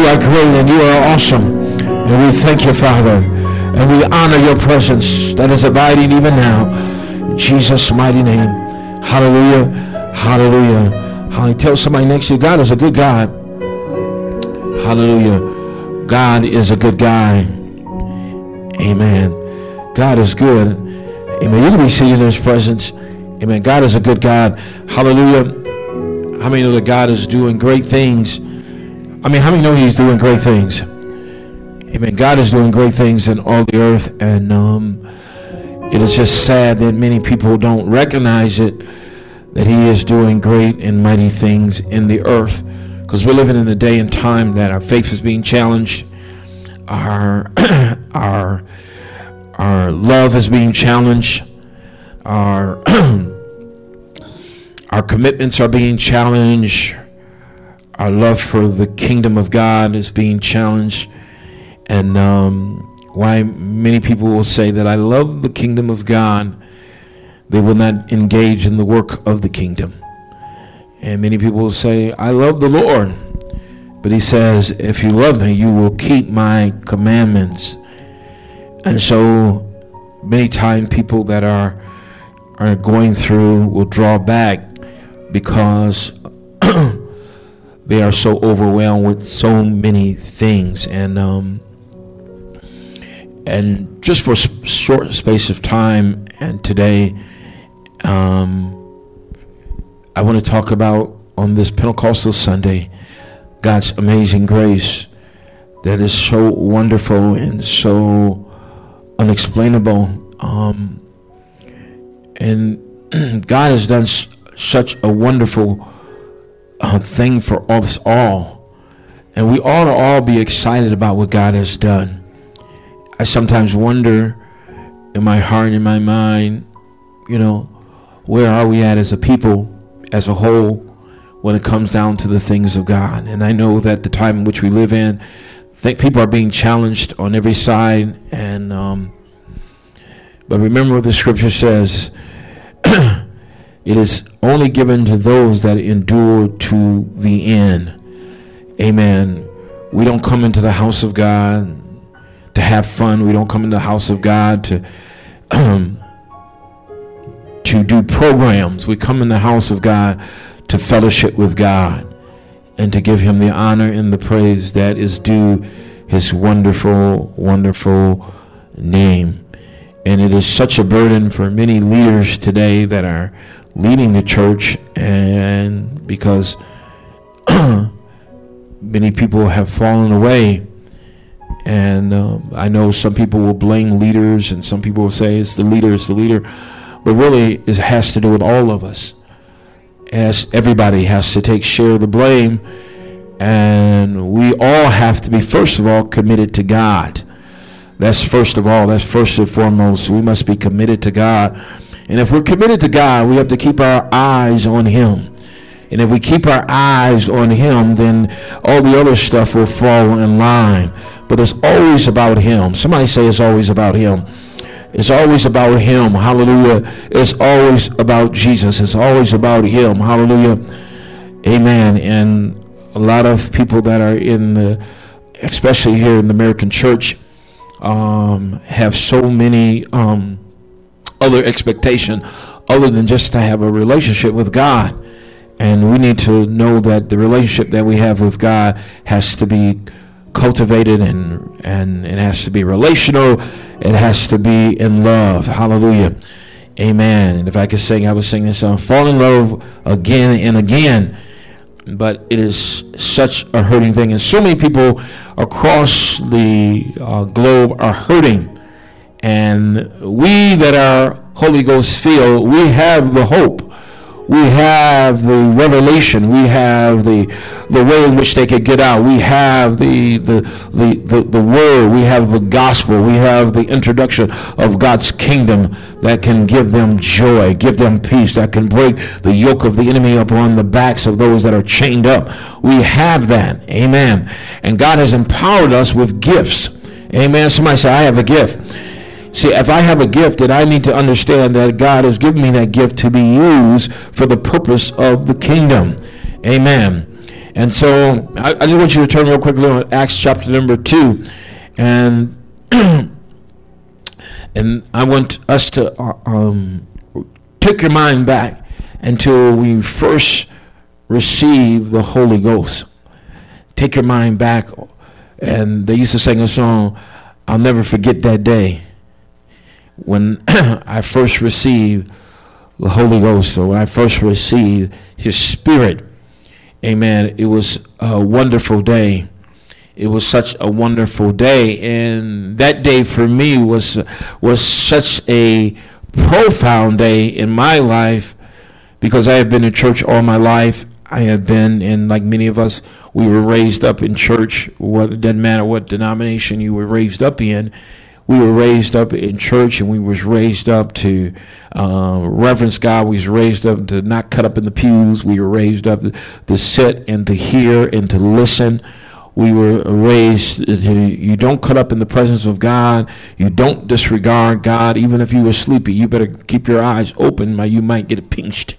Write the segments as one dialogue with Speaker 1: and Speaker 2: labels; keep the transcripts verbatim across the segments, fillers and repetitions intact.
Speaker 1: are great and you are awesome. And we thank you, Father. And we honor your presence that is abiding even now. In Jesus' mighty name. Hallelujah. Hallelujah. Hallelujah. Tell somebody next to you, God is a good God. Hallelujah. God is a good guy. Amen. God is good. Amen. You can be seated in his presence. Amen. God is a good God. Hallelujah. How many know that God is doing great things? I mean, how many know he's doing great things? Amen. God is doing great things in all the earth. And um, it is just sad that many people don't recognize it, that he is doing great and mighty things in the earth. Because we're living in a day and time that our faith is being challenged. Our, our, our love is being challenged. Our, our commitments are being challenged. Our love for the kingdom of God is being challenged. And um, why many people will say that I love the kingdom of God, they will not engage in the work of the kingdom. And many people will say, I love the Lord. But he says, if you love me, you will keep my commandments. And so many times people that are are going through will draw back because they are so overwhelmed with so many things. And um, and just for a short space of time and today, um, I want to talk about on this Pentecostal Sunday, God's amazing grace that is so wonderful and so unexplainable. Um, and God has done s- such a wonderful uh, thing for us all. And we ought to all be excited about what God has done. I sometimes wonder in my heart, in my mind, you know, where are we at as a people, as a whole, when it comes down to the things of God? And I know that the time in which we live in, I think people are being challenged on every side. And um, but remember what the scripture says, it is only given to those that endure to the end. Amen. We don't come into the house of God to have fun. We don't come into the house of God to um, to do programs. We come in the house of God to fellowship with God and to give him the honor and the praise that is due his wonderful, wonderful name. And it is such a burden for many leaders today that are leading the church, and because many people have fallen away. And um, I know some people will blame leaders, and some people will say it's the leader, it's the leader. But really, it has to do with all of us. As everybody has to take share of the blame. And we all have to be, first of all, committed to God. That's first of all, that's first and foremost. We must be committed to God. And if we're committed to God, we have to keep our eyes on him. And if we keep our eyes on him, then all the other stuff will fall in line. But it's always about him. Somebody say it's always about him. It's always about him. Hallelujah. It's always about Jesus. It's always about him. Hallelujah. Amen. And a lot of people that are in the, especially here in the American church, um, have so many um, other expectation other than just to have a relationship with God. And we need to know that the relationship that we have with God has to be cultivated, and and it has to be relational. It has to be in love. Hallelujah. Amen. And if I could sing, I would sing this song, fall in love again and again. But it is such a hurting thing. And so many people across the uh, globe are hurting. And we that are Holy Ghost filled, we have the hope. We have the revelation. We have the the way in which they could get out. We have the the, the the the word. We have the gospel. We have the introduction of God's kingdom that can give them joy, give them peace, that can break the yoke of the enemy upon the backs of those that are chained up. We have that. Amen. And God has empowered us with gifts. Amen. Somebody say, I have a gift. See, if I have a gift, then I need to understand that God has given me that gift to be used for the purpose of the kingdom. Amen. And so I, I just want you to turn real quickly on Acts chapter number two. And and I want us to uh, um, take your mind back until we first receive the Holy Ghost. Take your mind back. And they used to sing a song, I'll never forget that day when I first received the Holy Ghost. So when I first received his Spirit, amen, it was a wonderful day. It was such a wonderful day. And that day for me was was such a profound day in my life, because I have been in church all my life. I have been, and like many of us, we were raised up in church. What, it doesn't matter what denomination you were raised up in. We were raised up in church, and we was raised up to uh, reverence God. We was raised up to not cut up in the pews. We were raised up to sit and to hear and to listen. We were raised to, you don't cut up in the presence of God. You don't disregard God. Even if you were sleepy, you better keep your eyes open, or you might get pinched.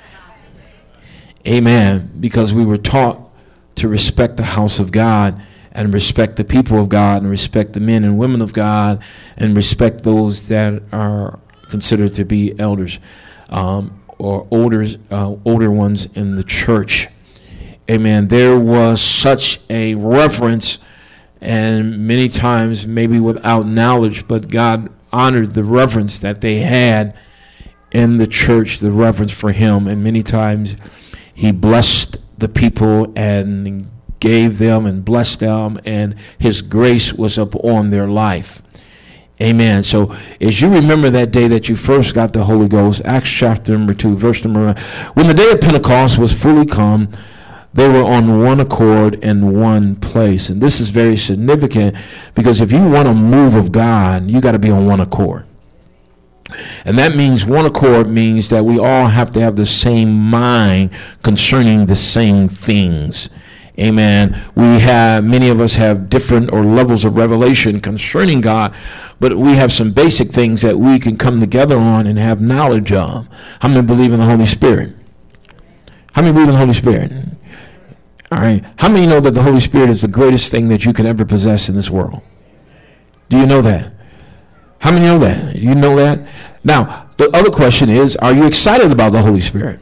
Speaker 1: Amen. Because we were taught to respect the house of God, and respect the people of God, and respect the men and women of God, and respect those that are considered to be elders, um, or older, uh, older ones in the church. Amen. There was such a reverence, and many times maybe without knowledge, but God honored the reverence that they had in the church, the reverence for him, and many times he blessed the people and gave them and blessed them, and his grace was upon their life. Amen. So as you remember that day that you first got the Holy Ghost, Acts chapter number two, verse number one, when the day of Pentecost was fully come, they were on one accord in one place. And this is very significant, because if you want a move of God, you got to be on one accord. And that means one accord means that we all have to have the same mind concerning the same things. Amen. We have, many of us have different or levels of revelation concerning God, but we have some basic things that we can come together on and have knowledge of. How many believe in the Holy Spirit? How many believe in the Holy Spirit? All right. How many know that the Holy Spirit is the greatest thing that you can ever possess in this world? Do you know that? How many know that? You know that? Now, the other question is, are you excited about the Holy Spirit?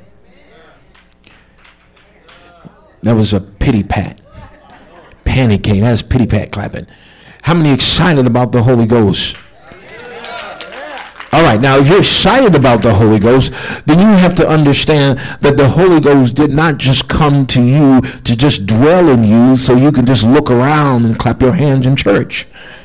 Speaker 1: That was a pity pat. Panicking. That's pity pat clapping. How many excited about the Holy Ghost? All right. Now, if you're excited about the Holy Ghost, then you have to understand that the Holy Ghost did not just come to you to just dwell in you so you can just look around and clap your hands in church.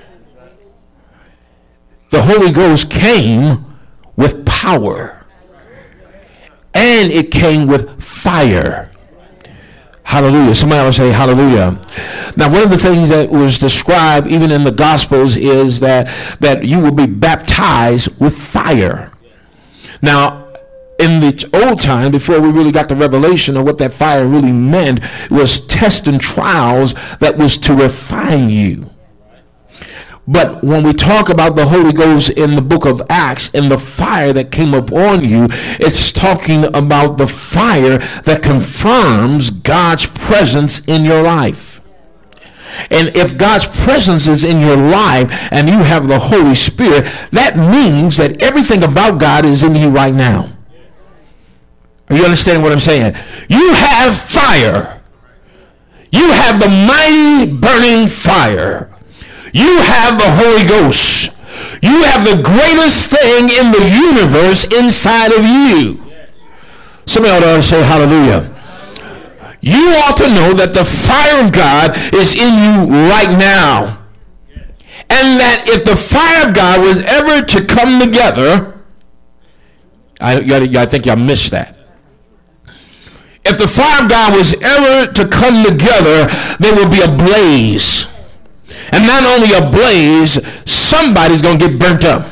Speaker 1: The Holy Ghost came with power, and it came with fire. Hallelujah. Somebody else say hallelujah. Now, one of the things that was described even in the Gospels is that, that you will be baptized with fire. Now, in the old time, before we really got the revelation of what that fire really meant, was tests and trials that was to refine you. But when we talk about the Holy Ghost in the book of Acts and the fire that came upon you, it's talking about the fire that confirms God's presence in your life. And if God's presence is in your life and you have the Holy Spirit, that means that everything about God is in you right now. Are you understanding what I'm saying? You have fire. You have the mighty burning fire. You have the Holy Ghost. You have the greatest thing in the universe inside of you. Somebody ought to say hallelujah. You ought to know that the fire of God is in you right now. And that if the fire of God was ever to come together, I, I think y'all missed that. If the fire of God was ever to come together, there will be a blaze. And not only a blaze, somebody's going to get burnt up.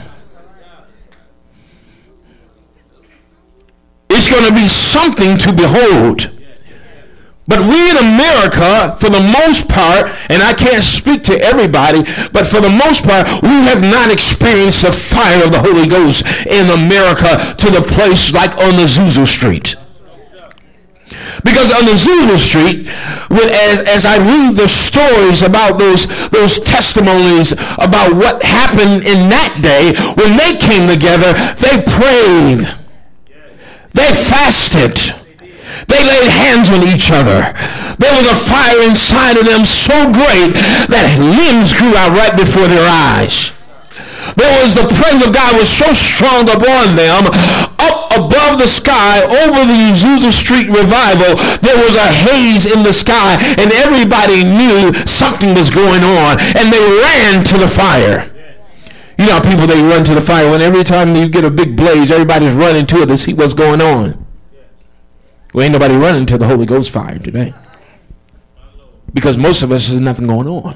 Speaker 1: It's going to be something to behold. But we in America, for the most part, and I can't speak to everybody, but for the most part, we have not experienced the fire of the Holy Ghost in America to the place like on the Azusa Street. Because on Azusa Street, when, as, as I read the stories about those, those testimonies about what happened in that day, when they came together, they prayed. They fasted. They laid hands on each other. There was a fire inside of them so great that limbs grew out right before their eyes. There was the presence of God was so strong upon them. Up above the sky, over the Azusa Street revival, there was a haze in the sky, and everybody knew something was going on, and they ran to the fire. You know how people, they run to the fire when every time you get a big blaze, everybody's running to it to see what's going on. Well, ain't nobody running to the Holy Ghost fire today, because most of us, there's nothing going on.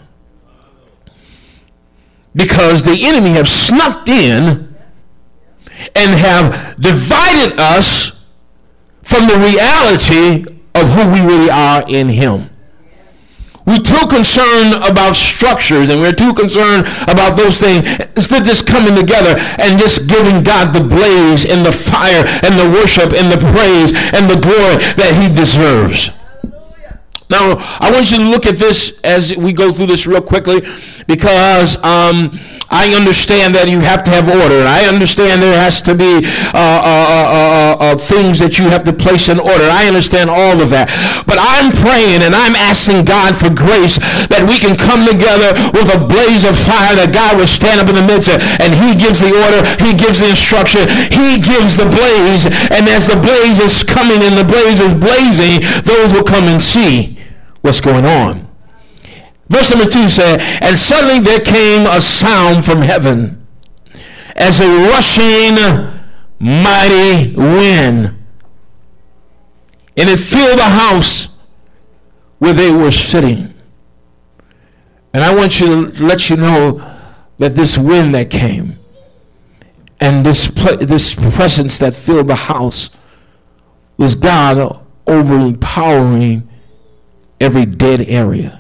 Speaker 1: Because the enemy have snuck in and have divided us from the reality of who we really are in him. We're too concerned about structures, and we're too concerned about those things instead of just coming together and just giving God the blaze and the fire and the worship and the praise and the glory that he deserves. Now, I want you to look at this as we go through this real quickly, because um, I understand that you have to have order. I understand there has to be uh, uh, uh, uh, uh, things that you have to place in order. I understand all of that. But I'm praying and I'm asking God for grace that we can come together with a blaze of fire, that God will stand up in the midst of, and he gives the order, he gives the instruction, he gives the blaze, and as the blaze is coming and the blaze is blazing, those will come and see what's going on. Verse number two said, and suddenly there came a sound from heaven as a rushing mighty wind, and it filled the house where they were sitting. And I want you to let you know that this wind that came and this this presence that filled the house was God overpowering every dead area.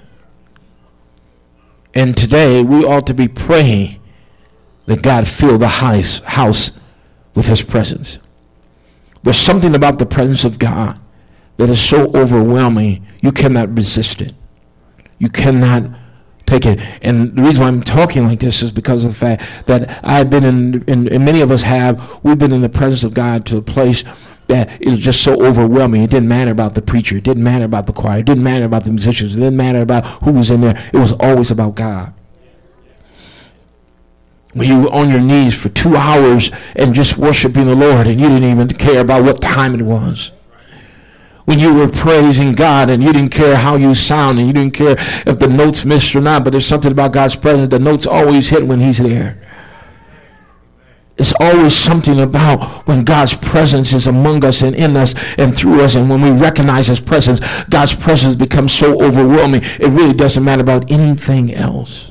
Speaker 1: And today we ought to be praying that God fill the house, house with his presence. There's something about the presence of God that is so overwhelming, you cannot resist it. You cannot take it. And the reason why I'm talking like this is because of the fact that I've been in, in, and many of us have, we've been in the presence of God to a place that it was just so overwhelming. It didn't matter about the preacher. It didn't matter about the choir. It didn't matter about the musicians. It didn't matter about who was in there. It was always about God. When you were on your knees for two hours and just worshiping the Lord, and you didn't even care about what time it was. When you were praising God and you didn't care how you sound and you didn't care if the notes missed or not, but there's something about God's presence. The notes always hit when he's there. It's always something about when God's presence is among us and in us and through us, and when we recognize his presence, God's presence becomes so overwhelming, it really doesn't matter about anything else.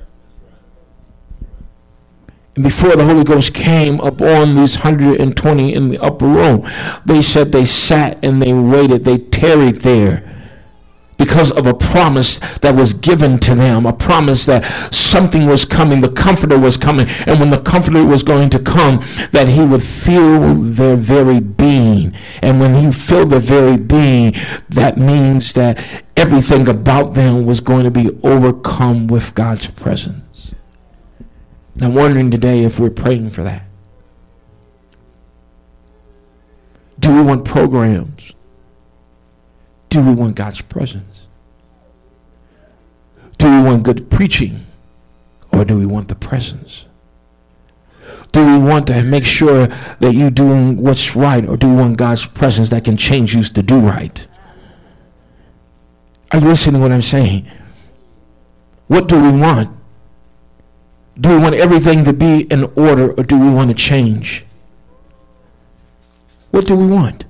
Speaker 1: And before the Holy Ghost came upon these one hundred twenty in the upper room, they said they sat and they waited, they tarried there, because of a promise that was given to them, a promise that something was coming, the Comforter was coming, and when the Comforter was going to come, that he would fill their very being. And when he filled their very being, that means that everything about them was going to be overcome with God's presence. And I'm wondering today if we're praying for that. Do we want programs? Do we want God's presence? Do we want good preaching, or do we want the presence? Do we want to make sure that you're doing what's right, or do we want God's presence that can change you to do right? Are you listening to what I'm saying? What do we want? Do we want everything to be in order, or do we want to change? What do we want?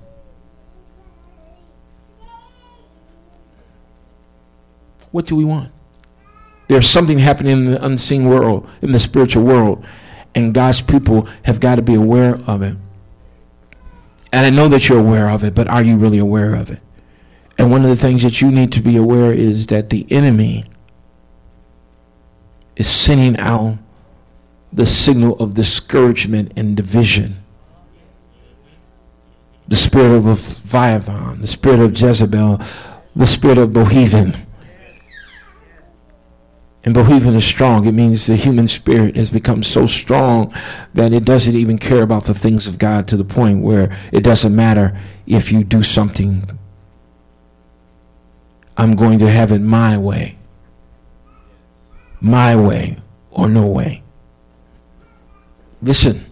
Speaker 1: What do we want? There's something happening in the unseen world, in the spiritual world, and God's people have got to be aware of it. And I know that you're aware of it, but are you really aware of it? And one of the things that you need to be aware is that the enemy is sending out the signal of discouragement and division. the spirit of Leviathan, the spirit of Jezebel, the spirit of Bohevan. And Bohevan is strong. It means the human spirit has become so strong that it doesn't even care about the things of God, to the point where it doesn't matter if you do something. I'm going to have it my way. My way or no way. Listen.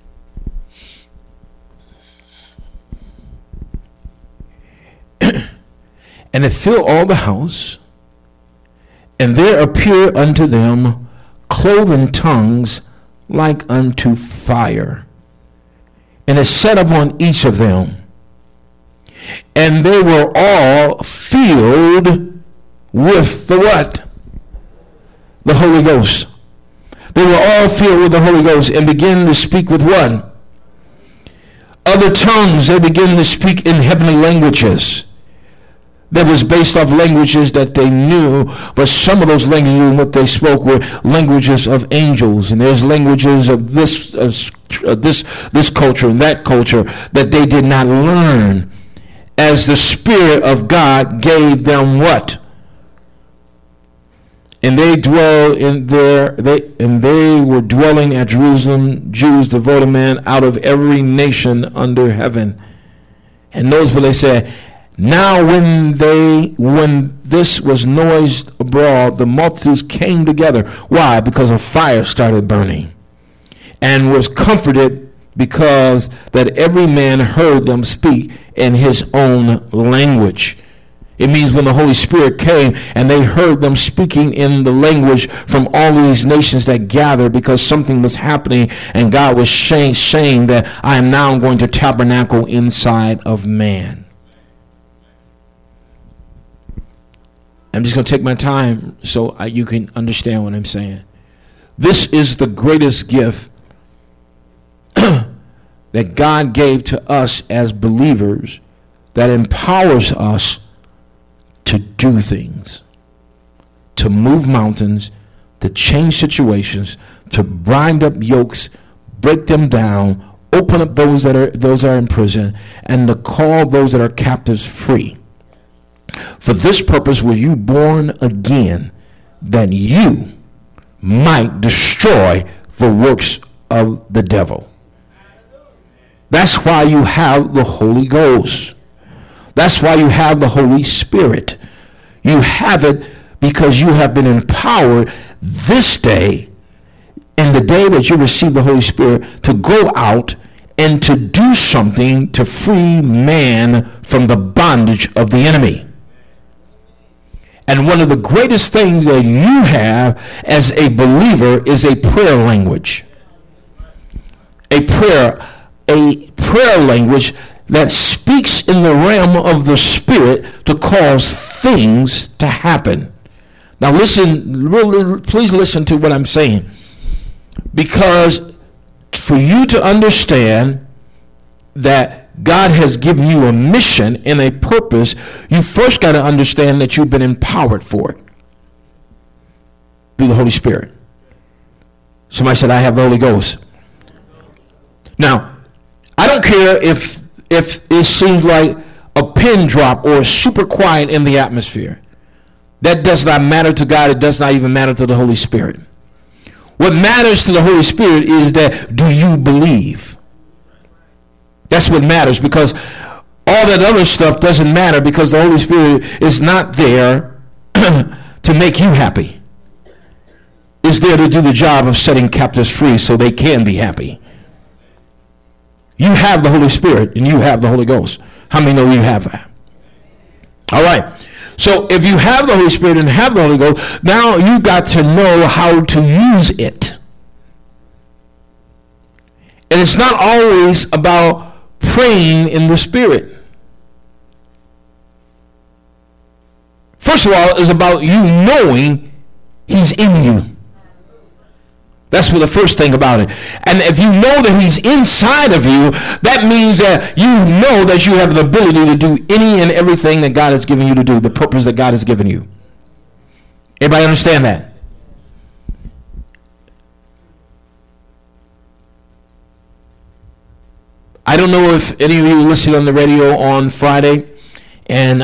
Speaker 1: And it filled all the house. And there appeared unto them cloven tongues like unto fire. And it set upon each of them. And they were all filled with the what? The Holy Ghost. They were all filled with the Holy Ghost and began to speak with what? Other tongues. They began to speak in heavenly languages. That was based off languages that they knew, but some of those languages, what they spoke, were languages of angels, and there's languages of this, uh, this, this culture and that culture that they did not learn, as the Spirit of God gave them what? And they dwell in their, they and they were dwelling at Jerusalem, Jews, devoted men, out of every nation under heaven. And notice what they said. Now when they, when this was noised abroad, the multitudes came together. Why? Because a fire started burning, and was comforted because that every man heard them speak in his own language. It means when the Holy Spirit came and they heard them speaking in the language from all these nations that gathered, because something was happening, and God was saying, saying that I am now going to tabernacle inside of man. I'm just going to take my time so I, you can understand what I'm saying. This is the greatest gift that God gave to us as believers, that empowers us to do things, to move mountains, to change situations, to bind up yokes, break them down, open up those that are those that are in prison, and to call those that are captives free. For this purpose were you born again, that you might destroy the works of the devil. That's why you have the Holy Ghost. That's why you have the Holy Spirit. You have it because you have been empowered this day, in the day that you receive the Holy Spirit, to go out and to do something to free man from the bondage of the enemy. And one of the greatest things that you have as a believer is a prayer language. A prayer, a prayer language that speaks in the realm of the Spirit to cause things to happen. Now listen, really, please listen to what I'm saying. Because for you to understand that God has given you a mission and a purpose, you first got to understand that you've been empowered for it through the Holy Spirit. Somebody said, I have the Holy Ghost. Now, I don't care if if it seems like a pin drop or super quiet in the atmosphere. That does not matter to God. It does not even matter to the Holy Spirit. What matters to the Holy Spirit is that, do you believe? That's what matters, because all that other stuff doesn't matter, because the Holy Spirit is not there to make you happy. It's there to do the job of setting captives free so they can be happy. You have the Holy Spirit and you have the Holy Ghost. How many know you have that? All right. So if you have the Holy Spirit and have the Holy Ghost, now you got to know how to use it. And it's not always about praying in the Spirit. First of all, it's about you knowing He's in you. That's what the first thing about it. And if you know that He's inside of you, that means that you know that you have the ability to do any and everything that God has given you to do, the purpose that God has given you. Everybody understand that? I don't don't know if any of you listened on the radio on Friday, and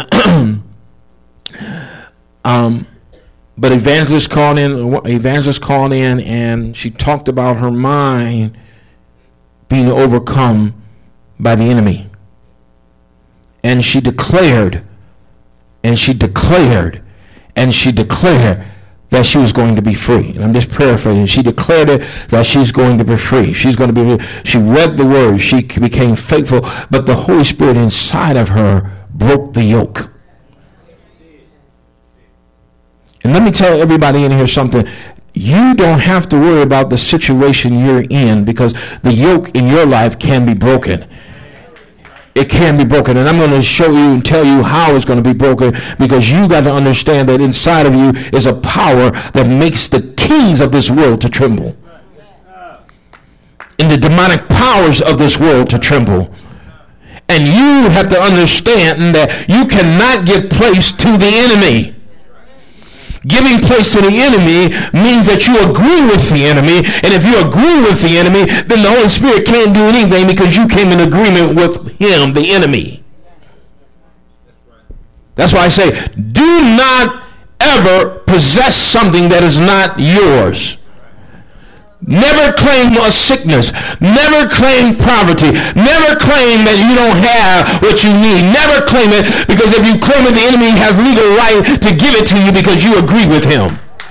Speaker 1: um, but evangelist called in. Evangelist called in, and she talked about her mind being overcome by the enemy, and she declared, and she declared, and she declared that she was going to be free. And I'm just paraphrasing. She declared it that she's going to be free. She's going to be free. She read the word. She became faithful. But the Holy Spirit inside of her broke the yoke. And let me tell everybody in here something. You don't have to worry about the situation you're in, because the yoke in your life can be broken. It can be broken, and I'm going to show you and tell you how it's going to be broken, because you got to understand that inside of you is a power that makes the kings of this world to tremble, and the demonic powers of this world to tremble. And you have to understand that you cannot give place to the enemy. Giving place to the enemy means that you agree with the enemy. And if you agree with the enemy, then the Holy Spirit can't do anything, because you came in agreement with him, the enemy. That's why I say, do not ever possess something that is not yours. Never claim a sickness. Never claim poverty. Never claim that you don't have what you need. Never claim it, because if you claim it, the enemy has legal right to give it to you because you agree with him.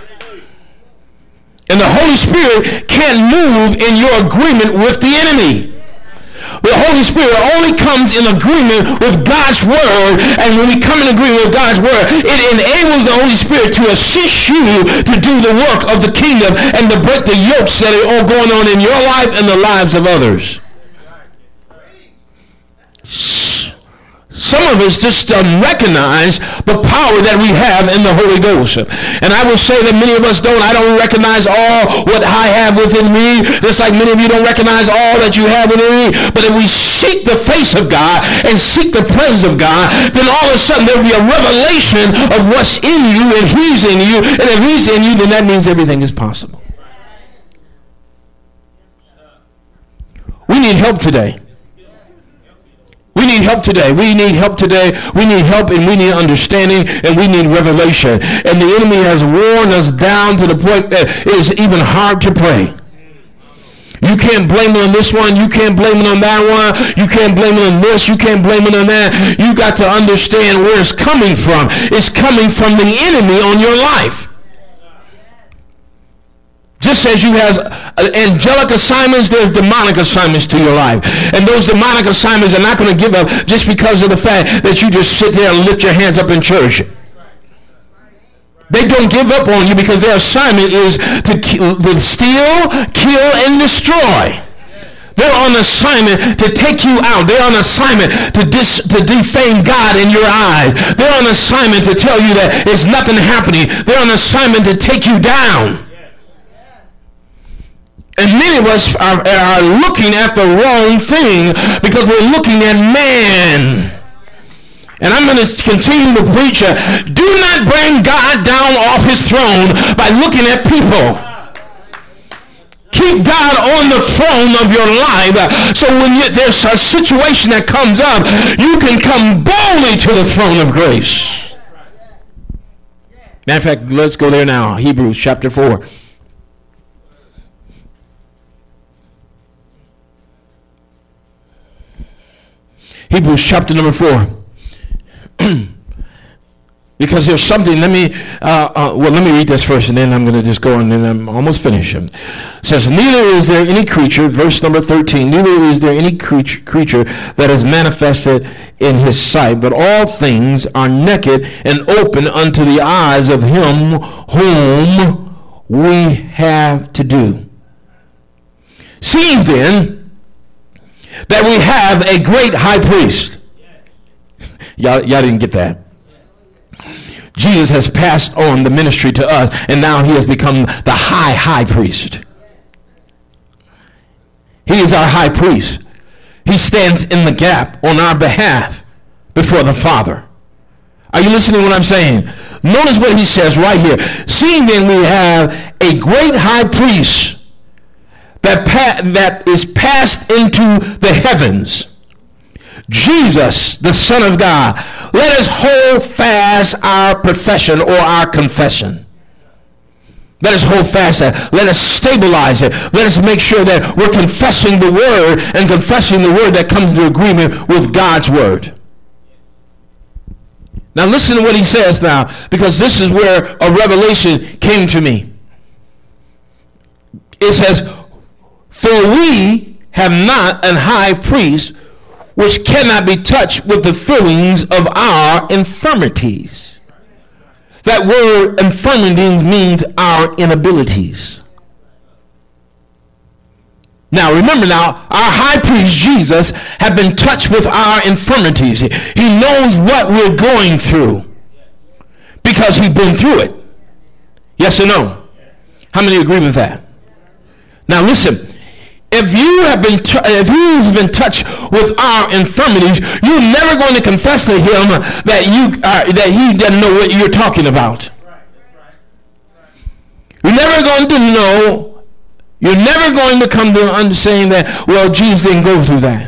Speaker 1: And the Holy Spirit can't move in your agreement with the enemy. The Holy Spirit only comes in agreement with God's word, and when we come in agreement with God's word, it enables the Holy Spirit to assist you to do the work of the kingdom and to break the yokes that are all going on in your life and the lives of others. Some of us just don't recognize the power that we have in the Holy Ghost. And I will say that many of us don't. I don't recognize all what I have within me, just like many of you don't recognize all that you have within me. But if we seek the face of God and seek the presence of God, then all of a sudden there will be a revelation of what's in you, and he's in you. And if he's in you, then that means everything is possible. We need help today. We need help today. We need help today. We need help, and we need understanding, and we need revelation. And the enemy has worn us down to the point that it is even hard to pray. You can't blame it on this one. You can't blame it on that one. You can't blame it on this. You can't blame it on that. You got to understand where it's coming from. It's coming from the enemy on your life. Just as you have angelic assignments, there's demonic assignments to your life. And those demonic assignments are not going to give up just because of the fact that you just sit there and lift your hands up in church. They don't give up on you because their assignment is to, kill, to steal, kill, and destroy. They're on assignment to take you out. They're on assignment to, dis, to defame God in your eyes. They're on assignment to tell you that there's nothing happening. They're on assignment to take you down. And many of us are, are looking at the wrong thing because we're looking at man. And I'm going to continue to preach. Uh, do not bring God down off his throne by looking at people. Keep God on the throne of your life. Uh, so when you, there's a situation that comes up, you can come boldly to the throne of grace. Matter of fact, let's go there now. Hebrews chapter four. Hebrews chapter number four. Because there's something, let me, uh, uh, well, let me read this first, and then I'm going to just go on, and I'm almost finished. It says, neither is there any creature, verse number thirteen, neither is there any creature, creature that is manifested in his sight, but all things are naked and open unto the eyes of him whom we have to do. Seeing then that we have a great high priest. Y'all, y'all didn't get that. Jesus has passed on the ministry to us, and now he has become the high, high priest. He is our high priest. He stands in the gap on our behalf before the Father. Are you listening to what I'm saying? Notice what he says right here. Seeing then we have a great high priest that pa- that is passed into the heavens. Jesus, the Son of God. Let us hold fast our profession or our confession. Let us hold fast that. Let us stabilize it. Let us make sure that we're confessing the word and confessing the word that comes into agreement with God's word. Now listen to what he says now, because this is where a revelation came to me. It says, for we have not an high priest which cannot be touched with the feelings of our infirmities. That word infirmity means our inabilities. Now remember now, our high priest Jesus has been touched with our infirmities. He knows what we're going through because he's been through it. Yes or no? How many agree with that? Now listen, if you have been t- if he's been touched with our infirmities, you're never going to confess to him that you are, that he doesn't know what you're talking about. You're never going to know. You're never going to come to understanding that, well, Jesus didn't go through that.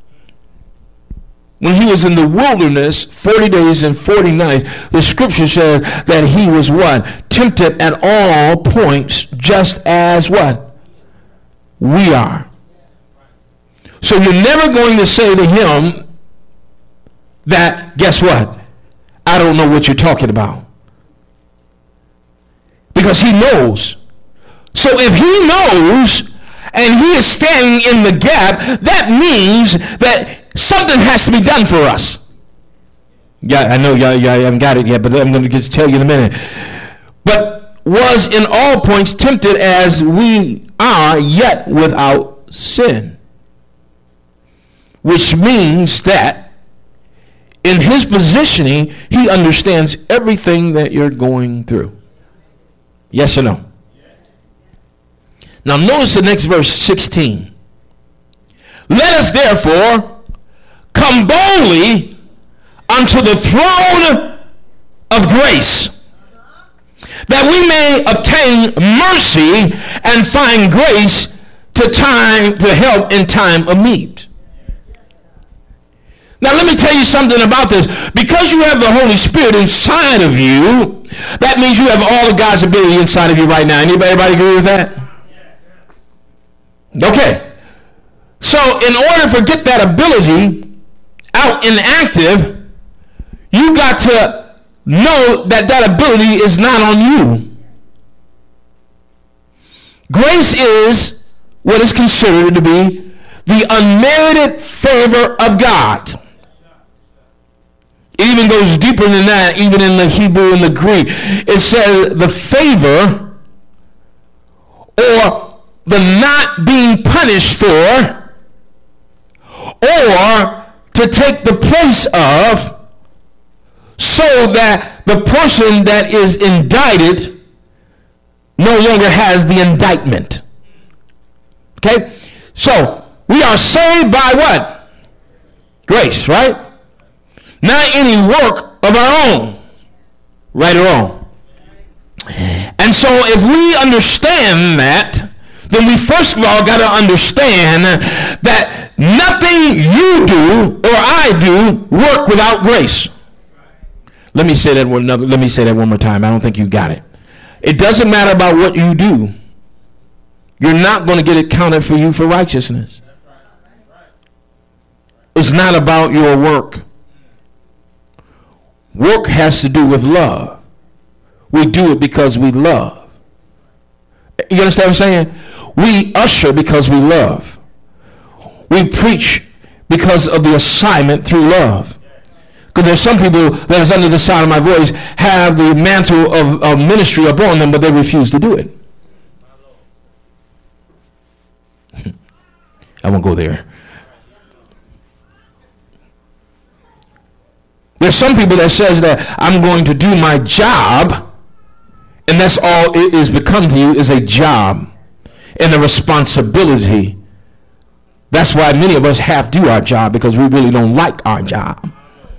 Speaker 1: When he was in the wilderness, forty days and forty nights, the scripture says that he was what? Tempted at all points, just as what? We are. So you're never going to say to him that, guess what? I don't know what you're talking about. Because he knows. So if he knows and he is standing in the gap, that means that something has to be done for us. Yeah, I know y'all, y'all haven't got it yet, but I'm going to just tell you in a minute. But was in all points tempted as we are, yet without sin. Which means that in his positioning, he understands everything that you're going through. Yes or no? Now notice the next verse, sixteen. Let us therefore come boldly unto the throne of grace, that we may obtain mercy and find grace to time to help in time of need. Now let me tell you something about this. Because you have the Holy Spirit inside of you, that means you have all of God's ability inside of you right now. Anybody, anybody agree with that? Okay. So in order to get that ability out and active, you got to know that that ability is not on you. Grace is what is considered to be the unmerited favor of God. It even goes deeper than that, even in the Hebrew and the Greek. It says the favor or the not being punished for, or to take the place of, so that the person that is indicted no longer has the indictment. Okay? So, we are saved by what? Grace, right? Not any work of our own. Right or wrong? And so, if we understand that, then we first of all got to understand that nothing you do or I do work without grace. Let me say that one another. Let me say that one more time. I don't think you got it. It doesn't matter about what you do. You're not going to get it counted for you for righteousness. It's not about your work. Work has to do with love. We do it because we love. You understand what I'm saying? We usher because we love. We preach because of the assignment through love. Because there's some people that is under the sound of my voice have the mantle of, of ministry upon them, but they refuse to do it. I won't go there. There's some people that says that I'm going to do my job, and that's all it is become to you, is a job and a responsibility. That's why many of us have to do our job, because we really don't like our job.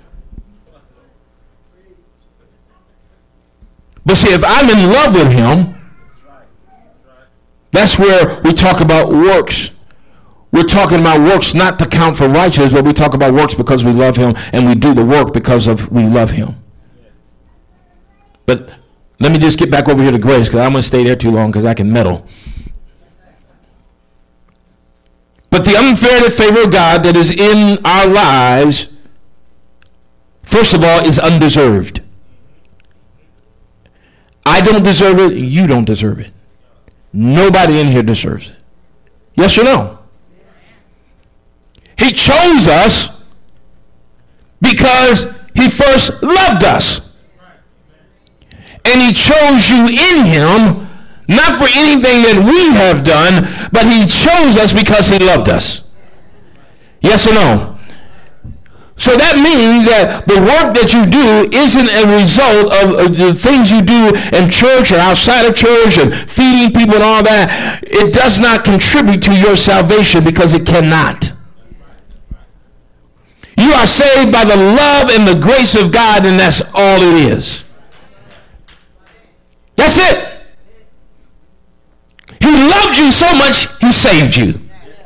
Speaker 1: But see, if I'm in love with him, that's where we talk about works. We're talking about works not to count for righteousness, but we talk about works because we love him, and we do the work because of we love him. But let me just get back over here to grace, because I'm going to stay there too long because I can meddle. But the unmerited favor of God that is in our lives, first of all, is undeserved. I don't deserve it. You don't deserve it. Nobody in here deserves it. Yes or no? He chose us because he first loved us. And he chose you in him, not for anything that we have done, but he chose us because he loved us. Yes or no? So that means that the work that you do isn't a result of, of the things you do in church or outside of church and feeding people and all that. It does not contribute to your salvation because it cannot. You are saved by the love and the grace of God, and that's all it is. That's it. He loved you so much, he saved you.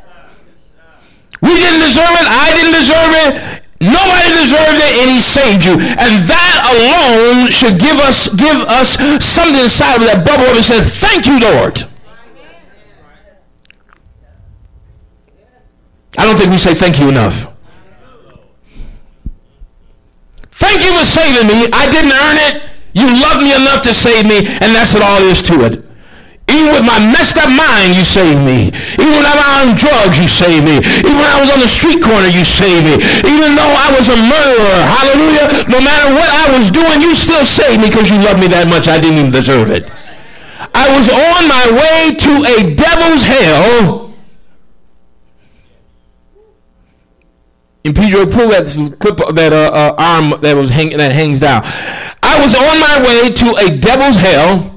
Speaker 1: We didn't deserve it. I didn't deserve it. Nobody deserved it, and he saved you. And that alone should give us give us something inside of that bubble that says, thank you, Lord. I don't think we say thank you enough. Thank you for saving me. I didn't earn it. You loved me enough to save me, and that's what all there is to it. Even with my messed up mind, you saved me. Even when I was on drugs, you saved me. Even when I was on the street corner, you saved me. Even though I was a murderer, hallelujah, no matter what I was doing, you still saved me because you loved me that much. I didn't even deserve it. I was on my way to a devil's hell. And Pedro, pull that clip, that uh, uh, arm that was hang, that hangs down. I was on my way to a devil's hell.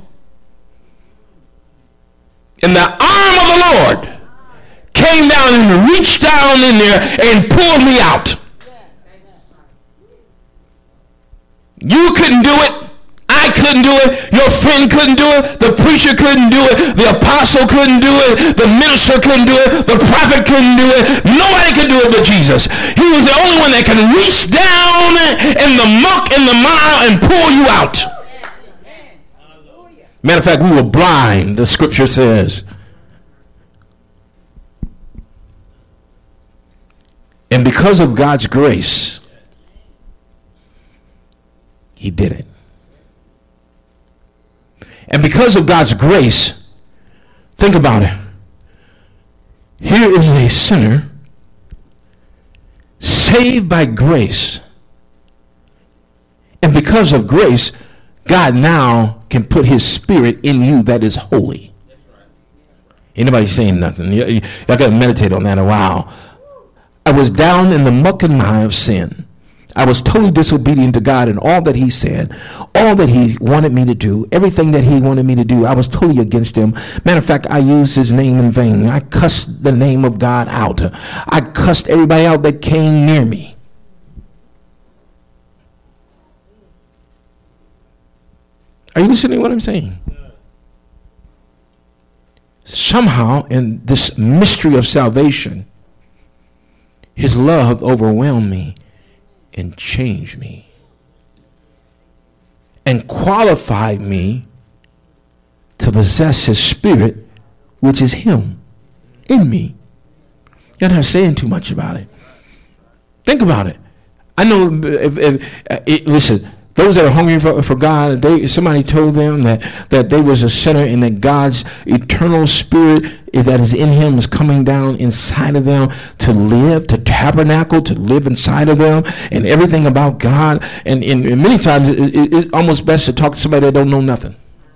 Speaker 1: And the arm of the Lord came down and reached down in there and pulled me out. You couldn't do it. I couldn't do it. Your friend couldn't do it. The preacher couldn't do it. The apostle couldn't do it. The minister couldn't do it. The prophet couldn't do it. Nobody could do it but Jesus. He was the only one that can reach down in the muck and the mire and pull you out. Matter of fact, we were blind, the scripture says. And because of God's grace, he did it. And because of God's grace, think about it. Here is a sinner saved by grace. And because of grace, God now can put his spirit in you that is holy. Anybody saying nothing? Y'all got to meditate on that a while. I was down in the muck and mire of sin. I was totally disobedient to God in all that he said, all that he wanted me to do, everything that he wanted me to do. I was totally against him. Matter of fact, I used his name in vain. I cussed the name of God out. I cussed everybody out that came near me. Are you listening to what I'm saying? Somehow, in this mystery of salvation, his love overwhelmed me and changed me and qualified me to possess his spirit, which is him in me. You're not saying too much about it. Think about it. I know, if, if, if, listen, those that are hungry for, for God, they, somebody told them that, that they was a sinner and that God's eternal spirit that is in him is coming down inside of them to live, to tabernacle, to live inside of them, and everything about God. And, and, and many times it, it, it's almost best to talk to somebody that don't know nothing.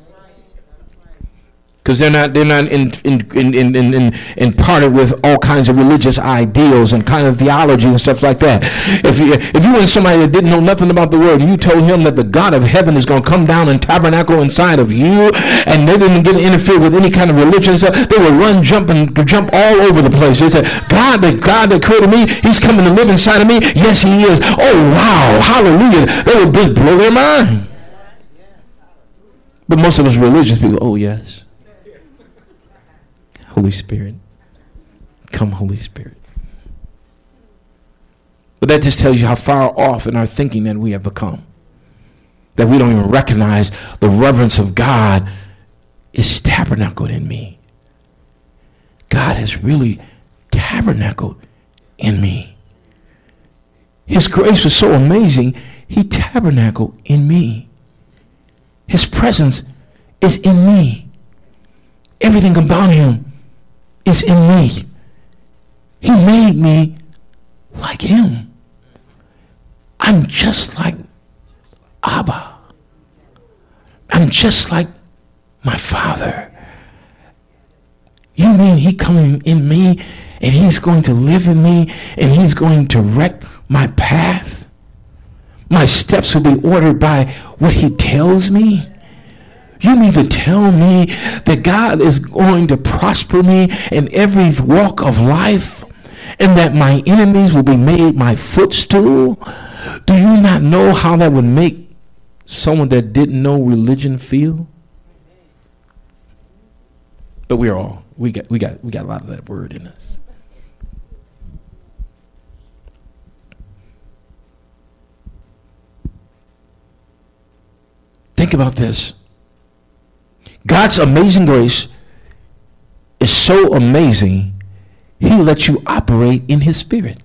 Speaker 1: Because they're not they're not in, in, in, in, in, in, imparted with all kinds of religious ideals and kind of theology and stuff like that. If you if you were somebody that didn't know nothing about the word, and you told him that the God of heaven is going to come down and tabernacle inside of you, and they didn't get to interfere with any kind of religion stuff, they would run, jump, and jump all over the place. They said, God, the God that created me, he's coming to live inside of me. Yes, he is. Oh, wow, hallelujah. They would just blow their mind. But most of us religious people, oh, yes. Holy Spirit, Come, Holy Spirit. But that just tells you how far off in our thinking that we have become. That we don't even recognize the reverence of God is tabernacled in me. God has really tabernacled in me. His grace was so amazing, he tabernacled in me. His presence is in me. Everything about him is in me. He made me like him. I'm just like Abba. I'm just like my Father. You mean he coming in me and he's going to live in me and he's going to direct my path? My steps will be ordered by what he tells me? You mean to tell me that God is going to prosper me in every walk of life and that my enemies will be made my footstool? Do you not know how that would make someone that didn't know religion feel? But we're all, we got, we got, we got a lot of that word in us. Think about this. God's amazing grace is so amazing, he lets you operate in his spirit.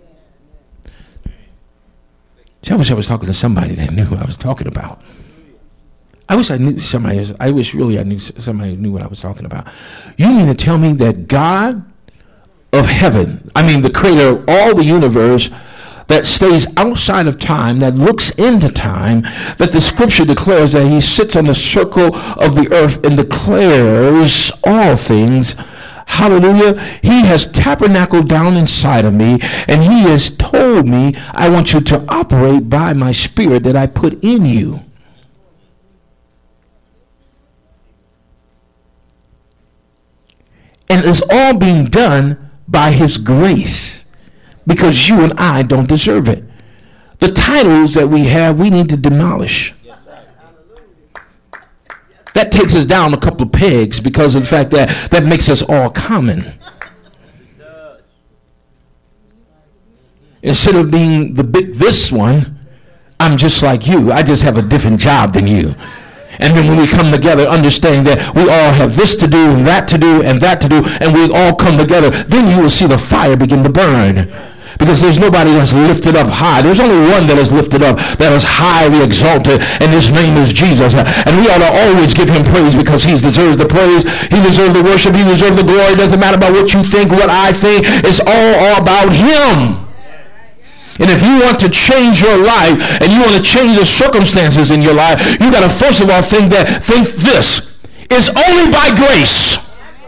Speaker 1: See, I wish I was talking to somebody that knew what I was talking about. I wish I knew somebody, I wish really I knew somebody who knew what I was talking about. You mean to tell me that God of heaven, I mean the creator of all the universe, that stays outside of time, that looks into time, that the scripture declares that he sits on the circle of the earth and declares all things. Hallelujah. He has tabernacled down inside of me, and he has told me, I want you to operate by my spirit that I put in you. And it's all being done by his grace. Because you and I don't deserve it. The titles that we have, we need to demolish. That takes us down a couple of pegs because of the fact that that makes us all common. Instead of being the big this one, I'm just like you. I just have a different job than you. And then when we come together, understanding that we all have this to do and that to do and that to do, and we all come together, then you will see the fire begin to burn. Because there's nobody that's lifted up high. There's only one that is lifted up, that is highly exalted, and his name is Jesus. And we ought to always give him praise because he deserves the praise. He deserves the worship. He deserves the glory. It doesn't matter about what you think, what I think. It's all, all about him. And if you want to change your life and you want to change the circumstances in your life, you got to first of all think that, think this. It's only by grace.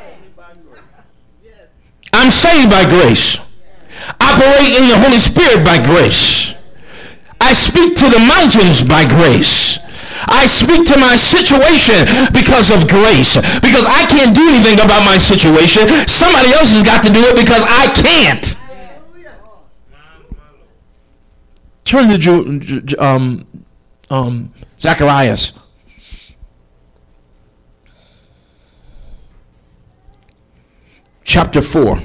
Speaker 1: I'm saved by grace. Operate in the Holy Spirit by grace. I speak to the mountains by grace. I speak to my situation because of grace. Because I can't do anything about my situation. Somebody else has got to do it because I can't. Turn to um, um, Zacharias. Chapter four.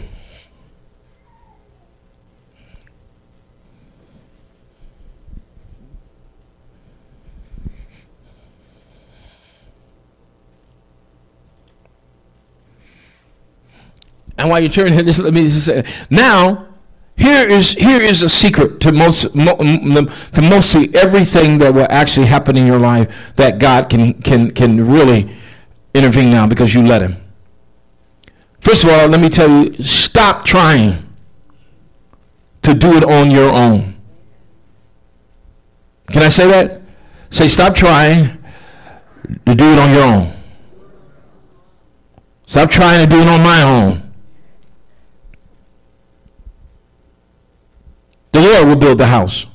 Speaker 1: And while you turn here, this, let me just say, now, here is here is a secret to most mo, to mostly everything that will actually happen in your life that God can can can really intervene now because you let him. First of all, let me tell you, stop trying to do it on your own. Can I say that? Say, stop trying to do it on your own. Stop trying to do it on my own. The Lord will build the house.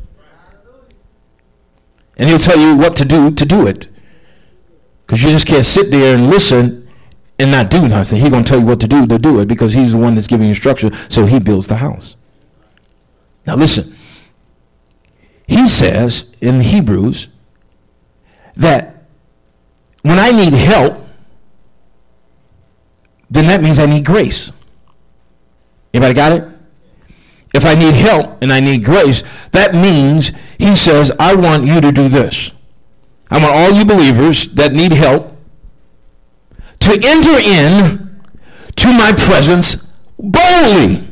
Speaker 1: And he'll tell you what to do to do it. Because you just can't sit there and listen and not do nothing. He's going to tell you what to do to do it because he's the one that's giving you instruction. So he builds the house. Now listen. He says in Hebrews that when I need help, then that means I need grace. Anybody got it? If I need help and I need grace, that means he says, I want you to do this. I want all you believers that need help to enter in to my presence boldly.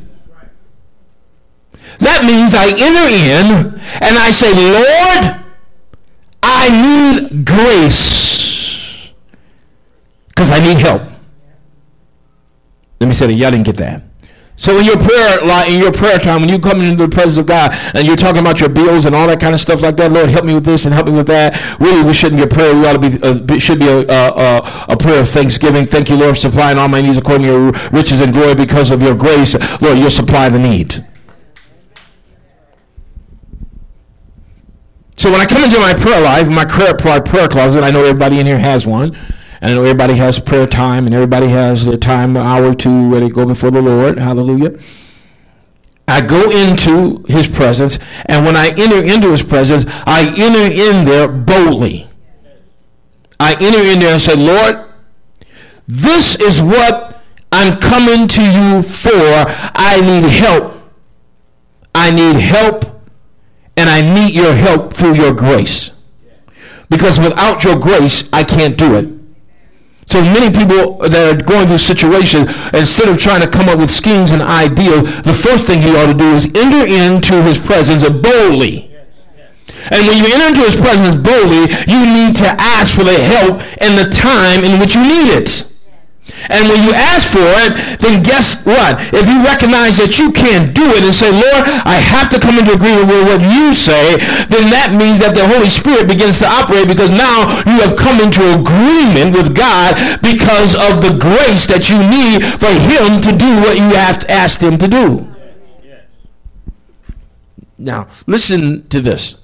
Speaker 1: That means I enter in and I say, Lord, I need grace because I need help. Let me say that. Y'all didn't get that. So in your prayer in your prayer time, when you come into the presence of God and you're talking about your bills and all that kind of stuff like that, Lord, help me with this and help me with that. Really, we shouldn't be a prayer. We ought to be uh, should be a, a, a prayer of thanksgiving. Thank you, Lord, for supplying all my needs according to your riches and glory because of your grace. Lord, you'll supply the need. So when I come into my prayer life, my prayer, prayer closet, I know everybody in here has one. And I know everybody has prayer time, and everybody has their time, an hour or two, where they go before the Lord. Hallelujah. I go into his presence, and when I enter into his presence, I enter in there boldly. I enter in there and say, Lord, this is what I'm coming to you for. I need help. I need help, and I need your help through your grace. Because without your grace, I can't do it. So many people that are going through situations, instead of trying to come up with schemes and ideas, the first thing you ought to do is enter into his presence boldly. And when you enter into his presence boldly, you need to ask for the help and the time in which you need it. And when you ask for it, then guess what? If you recognize that you can't do it and say, Lord, I have to come into agreement with what you say, then that means that the Holy Spirit begins to operate, because now you have come into agreement with God because of the grace that you need for him to do what you have asked him to do. Now, listen to this.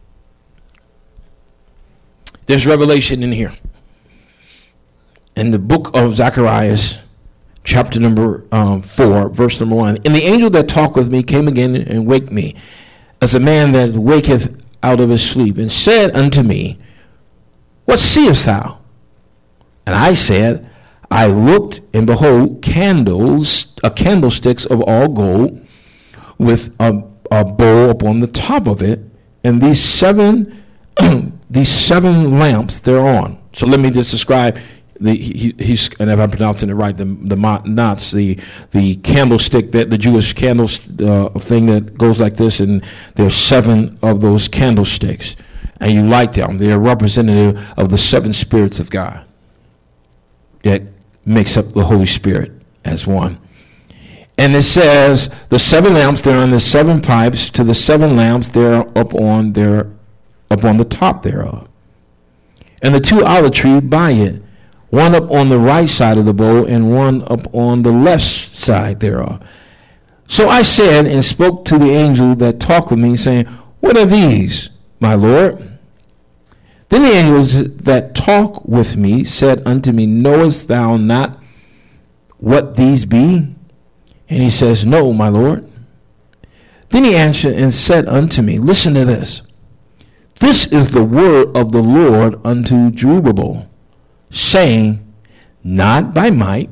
Speaker 1: There's revelation in here. In the book of Zacharias, chapter number um, four, verse number one. And the angel that talked with me came again and waked me, as a man that waketh out of his sleep, and said unto me, what seest thou? And I said, I looked, and behold, candles, uh, candlesticks of all gold, with a, a bowl upon the top of it, and these seven, these seven lamps thereon. So let me just describe. The, he, he's, and if I'm pronouncing it right, the the knots, the the candlestick, that the Jewish candle uh, thing that goes like this, and there's seven of those candlesticks, and you light them. They're representative of the seven spirits of God that makes up the Holy Spirit as one. And it says the seven lamps, they're on the seven pipes to the seven lamps, they're up on their up on the top thereof, and the two olive trees by it, one up on the right side of the bowl and one up on the left side thereof. So I said and spoke to the angel that talked with me, saying, what are these, my Lord? Then the angels that talk with me said unto me, knowest thou not what these be? And he says, no, my Lord. Then he answered and said unto me, listen to this. This is the word of the Lord unto Zerubbabel, saying, not by might,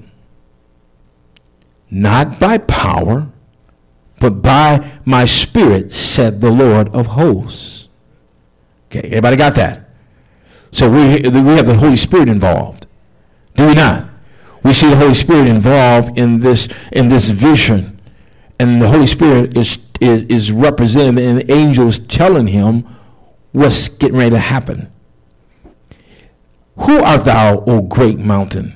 Speaker 1: not by power, but by my spirit, said the Lord of hosts. Okay, everybody got that? So we, we have the Holy Spirit involved. Do we not? We see the Holy Spirit involved in this in this vision. And the Holy Spirit is, is, is represented in angels telling him what's getting ready to happen. Who art thou, O great mountain?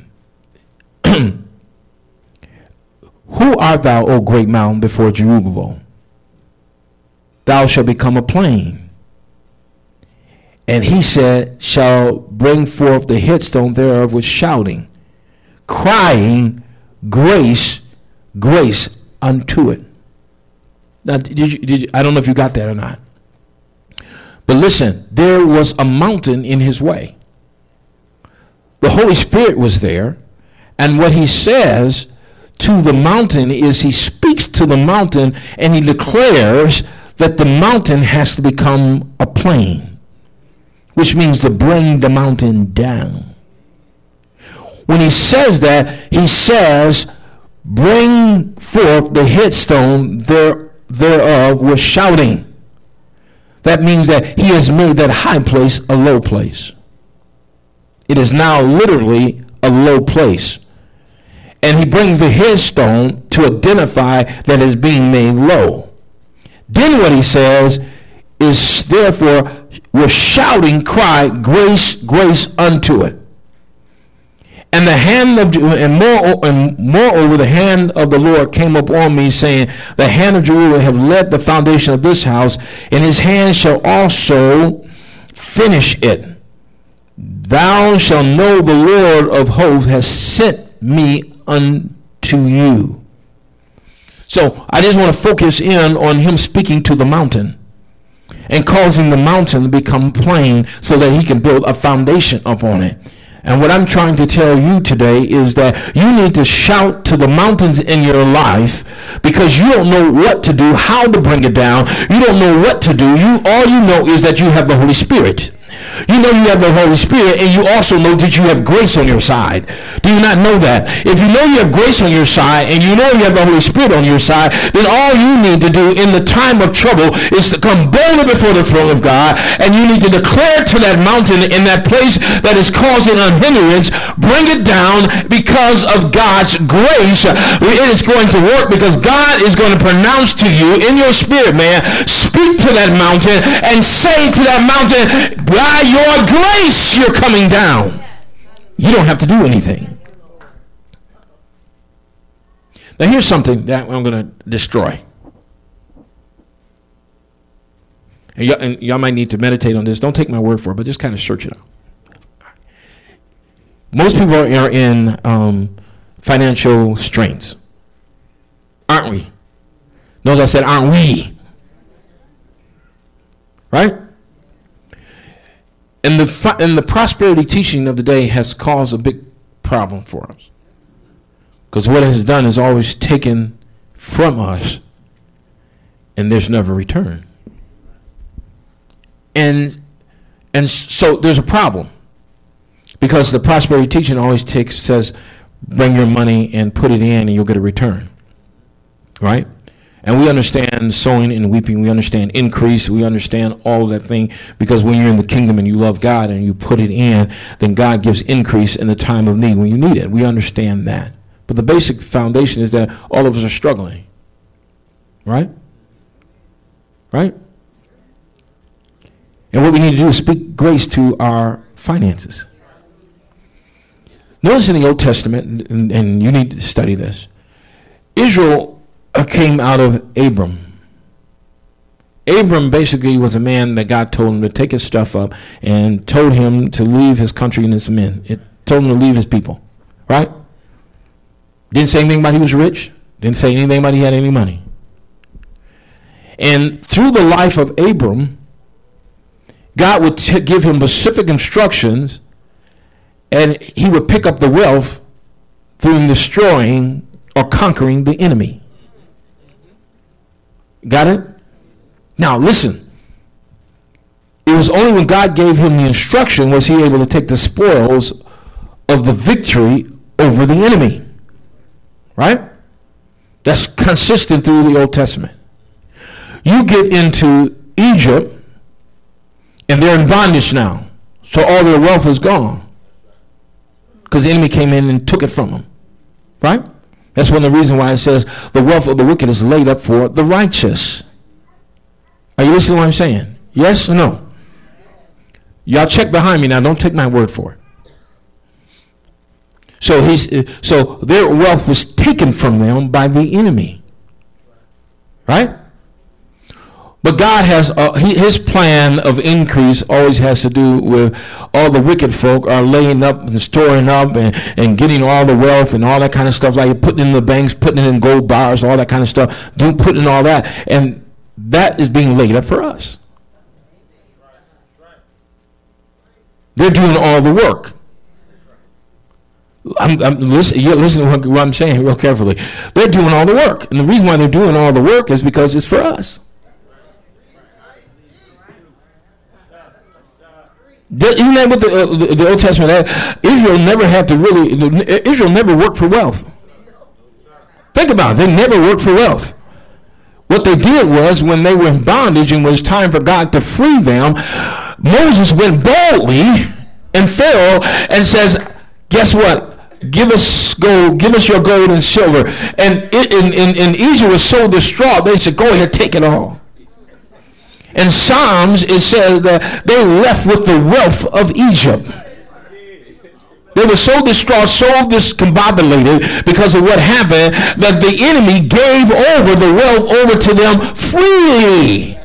Speaker 1: Who art thou, O great mountain, before Zerubbabel? Thou shalt become a plain. And he said, shall bring forth the headstone thereof with shouting, crying, grace, grace unto it. Now, did you, did you, I don't know if you got that or not. But listen, there was a mountain in his way. The Holy Spirit was there, and what he says to the mountain is he speaks to the mountain and he declares that the mountain has to become a plain, which means to bring the mountain down. When he says that, he says, bring forth the headstone there, thereof with shouting. That means that he has made that high place a low place. It is now literally a low place. And he brings the headstone to identify that it's being made low. Then what he says is, therefore, with shouting cry, grace, grace unto it. And the hand of, and, more, and moreover, the hand of the Lord came upon me, saying, the hand of Jehovah have led the foundation of this house, and his hand shall also finish it. Thou shalt know the Lord of hosts has sent me unto you. So I just want to focus in on him speaking to the mountain and causing the mountain to become plain so that he can build a foundation upon it. And what I'm trying to tell you today is that you need to shout to the mountains in your life, because you don't know what to do, how to bring it down. You don't know what to do. You all you know is that you have the Holy Spirit. You know you have the Holy Spirit, and you also know that you have grace on your side. Do you not know that? If you know you have grace on your side, and you know you have the Holy Spirit on your side, then all you need to do in the time of trouble is to come boldly before the throne of God, and you need to declare to that mountain in that place that is causing a hindrance, bring it down because of God's grace. It is going to work because God is going to pronounce to you in your spirit, man, speak to that mountain and say to that mountain, by your grace, you're coming down. You don't have to do anything. Now, here's something that I'm going to destroy. And, y- and y'all might need to meditate on this. Don't take my word for it, but just kind of search it out. Most people are in um, financial strains. Aren't we? Notice I said, aren't we? Right? And the, and the prosperity teaching of the day has caused a big problem for us. Because what it has done is always taken from us, and there's never return. And, and so there's a problem. Because the prosperity teaching always takes, says, bring your money and put it in and you'll get a return. Right? And we understand sowing and weeping. We understand increase. We understand all of that thing, because when you're in the kingdom and you love God and you put it in, then God gives increase in the time of need when you need it. We understand that. But the basic foundation is that all of us are struggling. Right? Right? And what we need to do is speak grace to our finances. Notice in the Old Testament, and, and you need to study this, Israel came out of Abram. Abram basically was a man that God told him to take his stuff up and told him to leave his country and his men. It told him to leave his people. Right? Didn't say anything about he was rich. Didn't say anything about he had any money. And through the life of Abram, God would t- give him specific instructions, and he would pick up the wealth through destroying or conquering the enemy. Got it? Now listen. It was only when God gave him the instruction was he able to take the spoils of the victory over the enemy. Right? That's consistent through the Old Testament. You get into Egypt and they're in bondage now. So all their wealth is gone. Because the enemy came in and took it from them. Right? That's one of the reasons why it says the wealth of the wicked is laid up for the righteous. Are you listening to what I'm saying? Yes or no? Y'all check behind me now. Don't take my word for it. So he's so their wealth was taken from them by the enemy. Right? But God has uh, he, his plan of increase always has to do with all the wicked folk are laying up and storing up and, and getting all the wealth and all that kind of stuff, like putting in the banks, putting it in gold bars, all that kind of stuff, doing putting all that, and that is being laid up for us. They're doing all the work. I'm, I'm listen, you're listening to what I'm saying real carefully. They're doing all the work, and the reason why they're doing all the work is because it's for us. Isn't that what the, uh, the, the Old Testament had? Israel never had to really, Israel never worked for wealth. Think about it. They never worked for wealth. What they did was, when they were in bondage and it was time for God to free them, Moses went boldly and Pharaoh and says, guess what? Give us gold, give us your gold and silver. And in, in, in Egypt was so distraught, they said, go ahead, take it all. In Psalms, it says that they left with the wealth of Egypt. They were so distraught, so discombobulated because of what happened, that the enemy gave over the wealth over to them freely.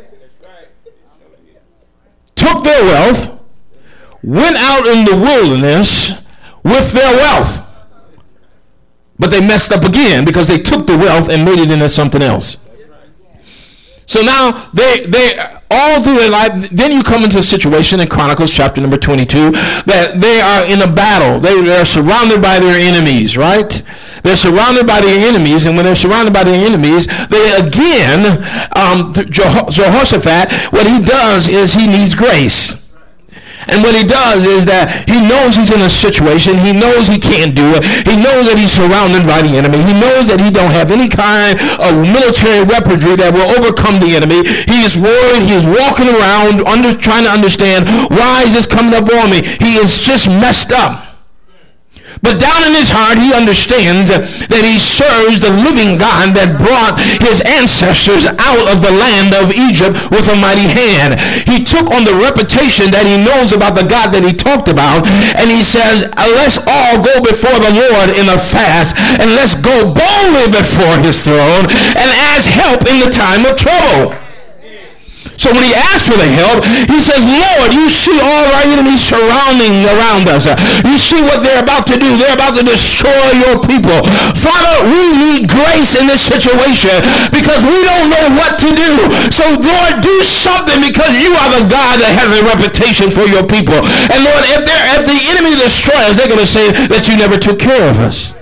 Speaker 1: Took their wealth, went out in the wilderness with their wealth. But they messed up again because they took the wealth and made it into something else. So now they they all through their life, then you come into a situation in Chronicles chapter number twenty-two that they are in a battle. They are surrounded by their enemies, right? They're surrounded by their enemies, and when they're surrounded by their enemies, they again, um, Jehoshaphat, what he does is he needs grace. And what he does is that he knows he's in a situation. He knows he can't do it. He knows that he's surrounded by the enemy. He knows that he don't have any kind of military weaponry that will overcome the enemy. He is worried. He is walking around under, trying to understand, why is this coming up on me? He is just messed up. But down in his heart, he understands that he serves the living God that brought his ancestors out of the land of Egypt with a mighty hand. He took on the reputation that he knows about the God that he talked about, and he says, let's all go before the Lord in a fast, and let's go boldly before his throne and ask help in the time of trouble. So when he asks for the help, he says, Lord, you see all our enemies surrounding around us. You see what they're about to do. They're about to destroy your people. Father, we need grace in this situation because we don't know what to do. So Lord, do something because you are the God that has a reputation for your people. And Lord, if, if the enemy destroys us, they're going to say that you never took care of us.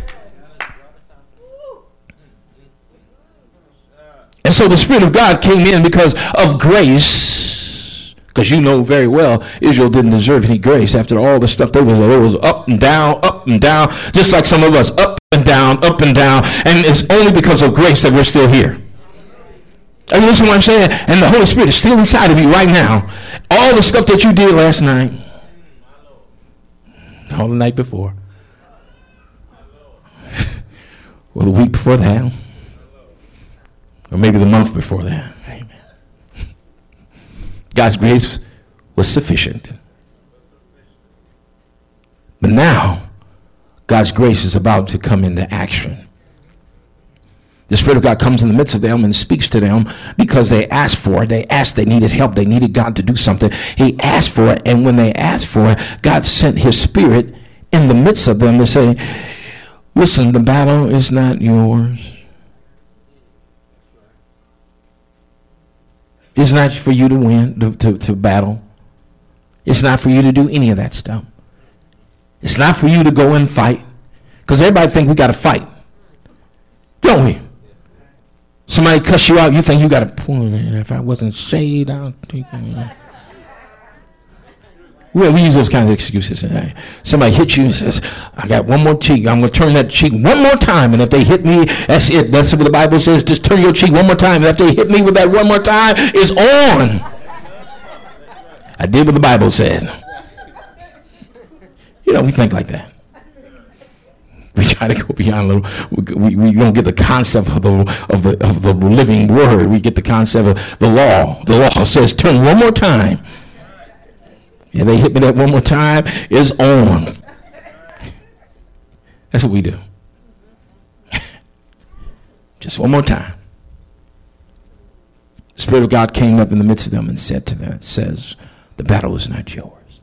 Speaker 1: And so the Spirit of God came in because of grace, because you know very well Israel didn't deserve any grace after all the stuff they was, it was up and down, up and down, just like some of us, up and down, up and down, and it's only because of grace that we're still here. Are you listening to what I'm saying? And the Holy Spirit is still inside of you right now. All the stuff that you did last night, all the night before, or the week before that, or maybe the month before that. Amen. God's grace was sufficient. But now, God's grace is about to come into action. The Spirit of God comes in the midst of them and speaks to them because they asked for it. They asked, they needed help. They needed God to do something. He asked for it, and when they asked for it, God sent his Spirit in the midst of them to say, listen, the battle is not yours. It's not for you to win, to, to, to battle. It's not for you to do any of that stuff. It's not for you to go and fight. Because everybody think we got to fight. Don't we? Somebody cuss you out, you think you got to pull it. If I wasn't saved, I'll take it. We, we use those kinds of excuses. Somebody hits you and says, I got one more cheek. I'm going to turn that cheek one more time. And if they hit me, that's it. That's what the Bible says. Just turn your cheek one more time. And if they hit me with that one more time, it's on. I did what the Bible said. You know, we think like that. We got to go beyond a little. We, we don't get the concept of the, of, the, of the living word. We get the concept of the law. The law says turn one more time. And they hit me that one more time, it's on. That's what we do. Just one more time. The Spirit of God came up in the midst of them and said to them, says, the battle is not yours.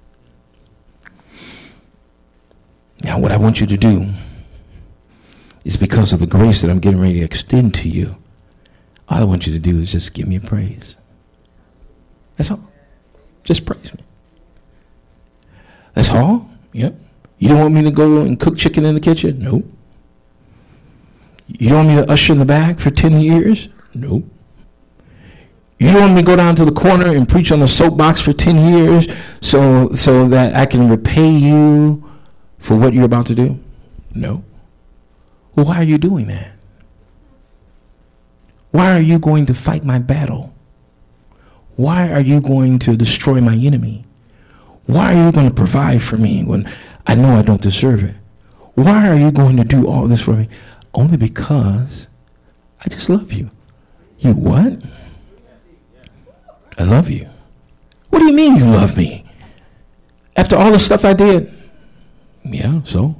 Speaker 1: Now what I want you to do is because of the grace that I'm getting ready to extend to you, all I want you to do is just give me a praise. That's all. Just praise me. That's all? Yep. You don't want me to go and cook chicken in the kitchen? Nope. You don't want me to usher in the back for ten years? Nope. You don't want me to go down to the corner and preach on the soapbox for ten years so so that I can repay you for what you're about to do? No. Well, why are you doing that? Why are you going to fight my battle? Why are you going to destroy my enemy? Why are you going to provide for me when I know I don't deserve it? Why are you going to do all this for me? Only because I just love you. You what? I love you. What do you mean you love me? After all the stuff I did? Yeah, so?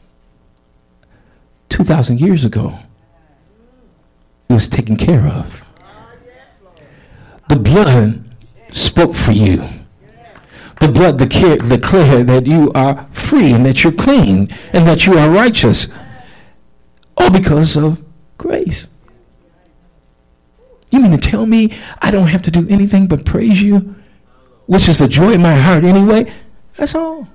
Speaker 1: two thousand years ago, it was taken care of. The blood spoke for you. The blood declared that you are free and that you're clean and that you are righteous. All because of grace. You mean to tell me I don't have to do anything but praise you, which is the joy in my heart anyway? That's all.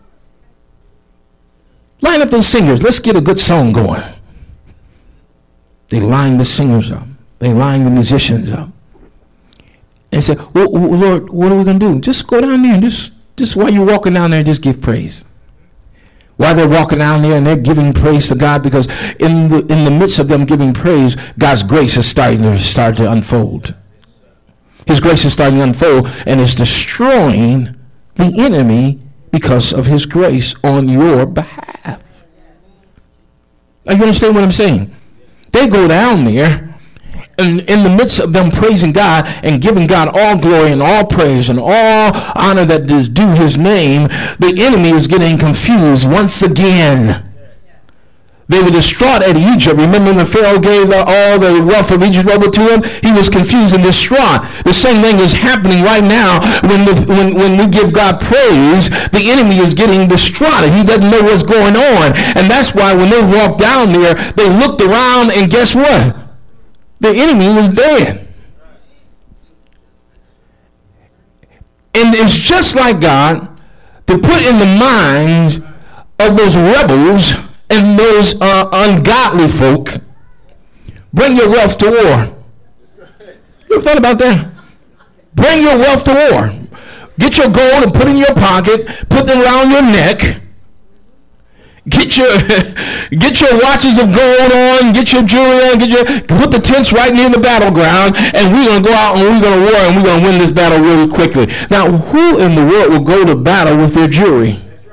Speaker 1: Line up those singers. Let's get a good song going. They line the singers up. They line the musicians up. And say, well, Lord, what are we going to do? Just go down there and just, just while you're walking down there, just give praise. While they're walking down there and they're giving praise to God, because in the, in the midst of them giving praise, God's grace is starting to start to unfold. His grace is starting to unfold and is destroying the enemy because of his grace on your behalf. Are you understand what I'm saying? They go down there, and in the midst of them praising God and giving God all glory and all praise and all honor that is due his name, the enemy is getting confused once again. They were distraught at Egypt. Remember when Pharaoh gave all the wealth of Egypt over to him? He was confused and distraught. The same thing is happening right now when, the, when, when we give God praise. The enemy is getting distraught. He doesn't know what's going on. And that's why when they walked down there, they looked around and guess what? The enemy was dead. And it's just like God to put in the minds of those rebels and those uh, ungodly folk, bring your wealth to war. You ever thought about that? Bring your wealth to war. Get your gold and put it in your pocket, put them around your neck. Get your get your watches of gold on, get your jewelry on, get your put the tents right near the battleground, and we're gonna go out and we're gonna war and we're gonna win this battle really quickly. Now, who in the world will go to battle with their jewelry?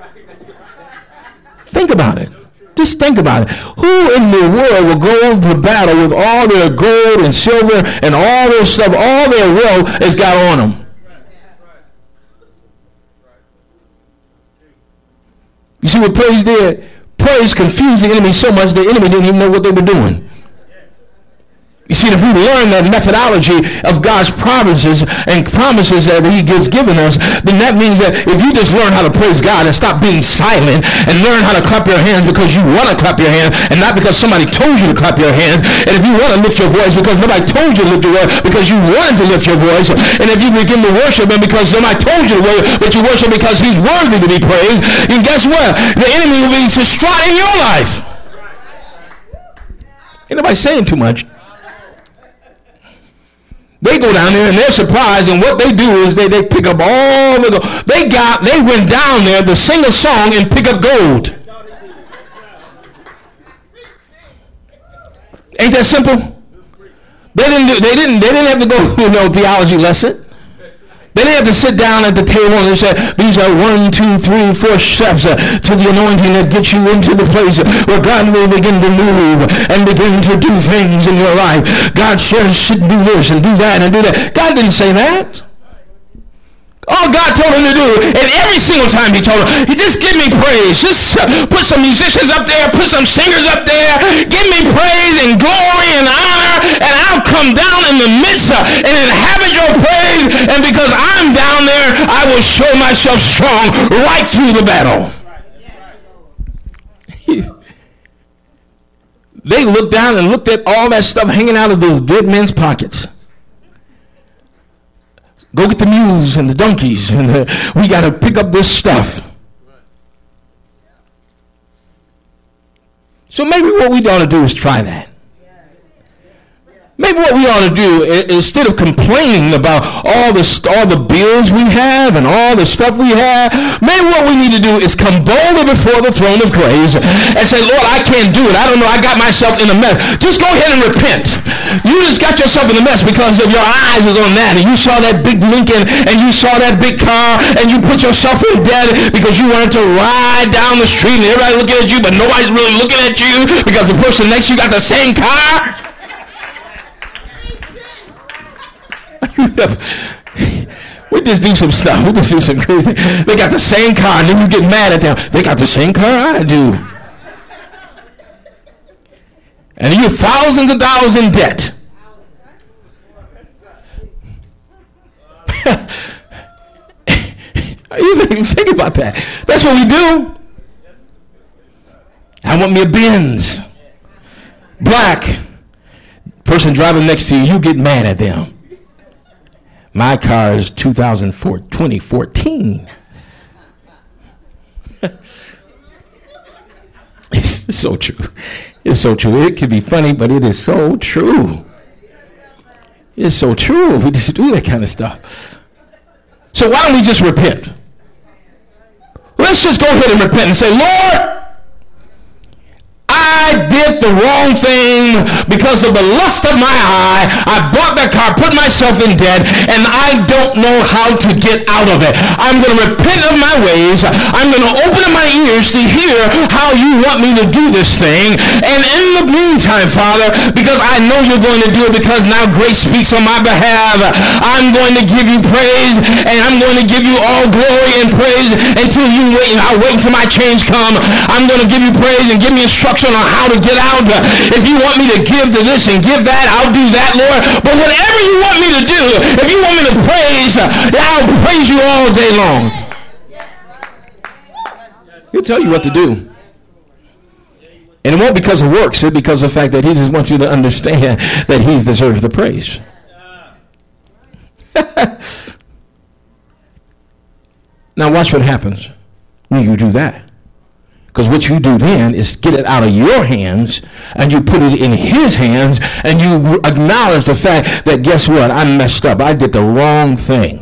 Speaker 1: Think about it. Just think about it. Who in the world will go to battle with all their gold and silver and all their stuff, all their wealth has got on them? You see what praise did? Praise confused the enemy so much the enemy didn't even know what they were doing. You see, if we learn that methodology of God's promises and promises that he gives given us, then that means that if you just learn how to praise God and stop being silent and learn how to clap your hands because you want to clap your hands and not because somebody told you to clap your hands, and if you want to lift your voice because nobody told you to lift your voice because you wanted to lift your voice, and if you begin to worship him because somebody told you to worship, but you worship because he's worthy to be praised, then guess what? The enemy will be destroying your life. Ain't nobody saying too much. They go down there and they're surprised, and what they do is they, they pick up all the gold. They got, they went down there to sing a song and pick up gold. Ain't that simple? They didn't, do, they didn't, they didn't have to go through no theology lesson. They didn't have to sit down at the table and say, these are one, two, three, four steps uh, to the anointing that gets you into the place where God will begin to move and begin to do things in your life. God says, do this and do that and do that. God didn't say that. All God told him to do, and every single time he told him, he just give me praise. Just uh, put some musicians up there, put some singers up there, give me praise and glory and honor, and I'll come down in the midst uh, and inhabit your praise, and because I'm down there, I will show myself strong right through the battle. They looked down and looked at all that stuff hanging out of those dead men's pockets. Go get the mules and the donkeys, and the, we got to pick up this stuff. So maybe what we ought to do is try that. Maybe what we ought to do, instead of complaining about all the all the bills we have and all the stuff we have, maybe what we need to do is come boldly before the throne of grace and say, Lord, I can't do it. I don't know. I got myself in a mess. Just go ahead and repent. You just got yourself in a mess because of your eyes was on that, and you saw that big Lincoln, and you saw that big car, and you put yourself in debt because you wanted to ride down the street and everybody looking at you, but nobody's really looking at you because the person next to you got the same car. We just do some stuff. We just do some crazy. They got the same car, and then you get mad at them. They got the same car I do. And you're thousands of dollars in debt. You think, think about that. That's what we do. I want me a Benz. Black. Person driving next to you, you get mad at them. My car is two thousand four, twenty fourteen. It's so true. It's so true. It can be funny, but it is so true. It's so true. We just do that kind of stuff. So why don't we just repent? Let's just go ahead and repent and say, Lord, I did the wrong thing because of the lust of my eye. I bought that car, put myself in debt, and I don't know how to get out of it. I'm going to repent of my ways. I'm going to open my ears to hear how you want me to do this thing. And in the meantime, Father, because I know you're going to do it because now grace speaks on my behalf, I'm going to give you praise, and I'm going to give you all glory and praise until you wait. I'll wait until my change come. I'm going to give you praise and give me instruction on how to get out. If you want me to give to this and give that, I'll do that, Lord. But whatever you want me to do, if you want me to praise, I'll praise you all day long. He'll tell you what to do. And it won't because of works. It's because of the fact that he just wants you to understand that he deserves the praise. Now watch what happens when you do that. Because what you do then is get it out of your hands and you put it in his hands and you acknowledge the fact that guess what? I messed up. I did the wrong thing.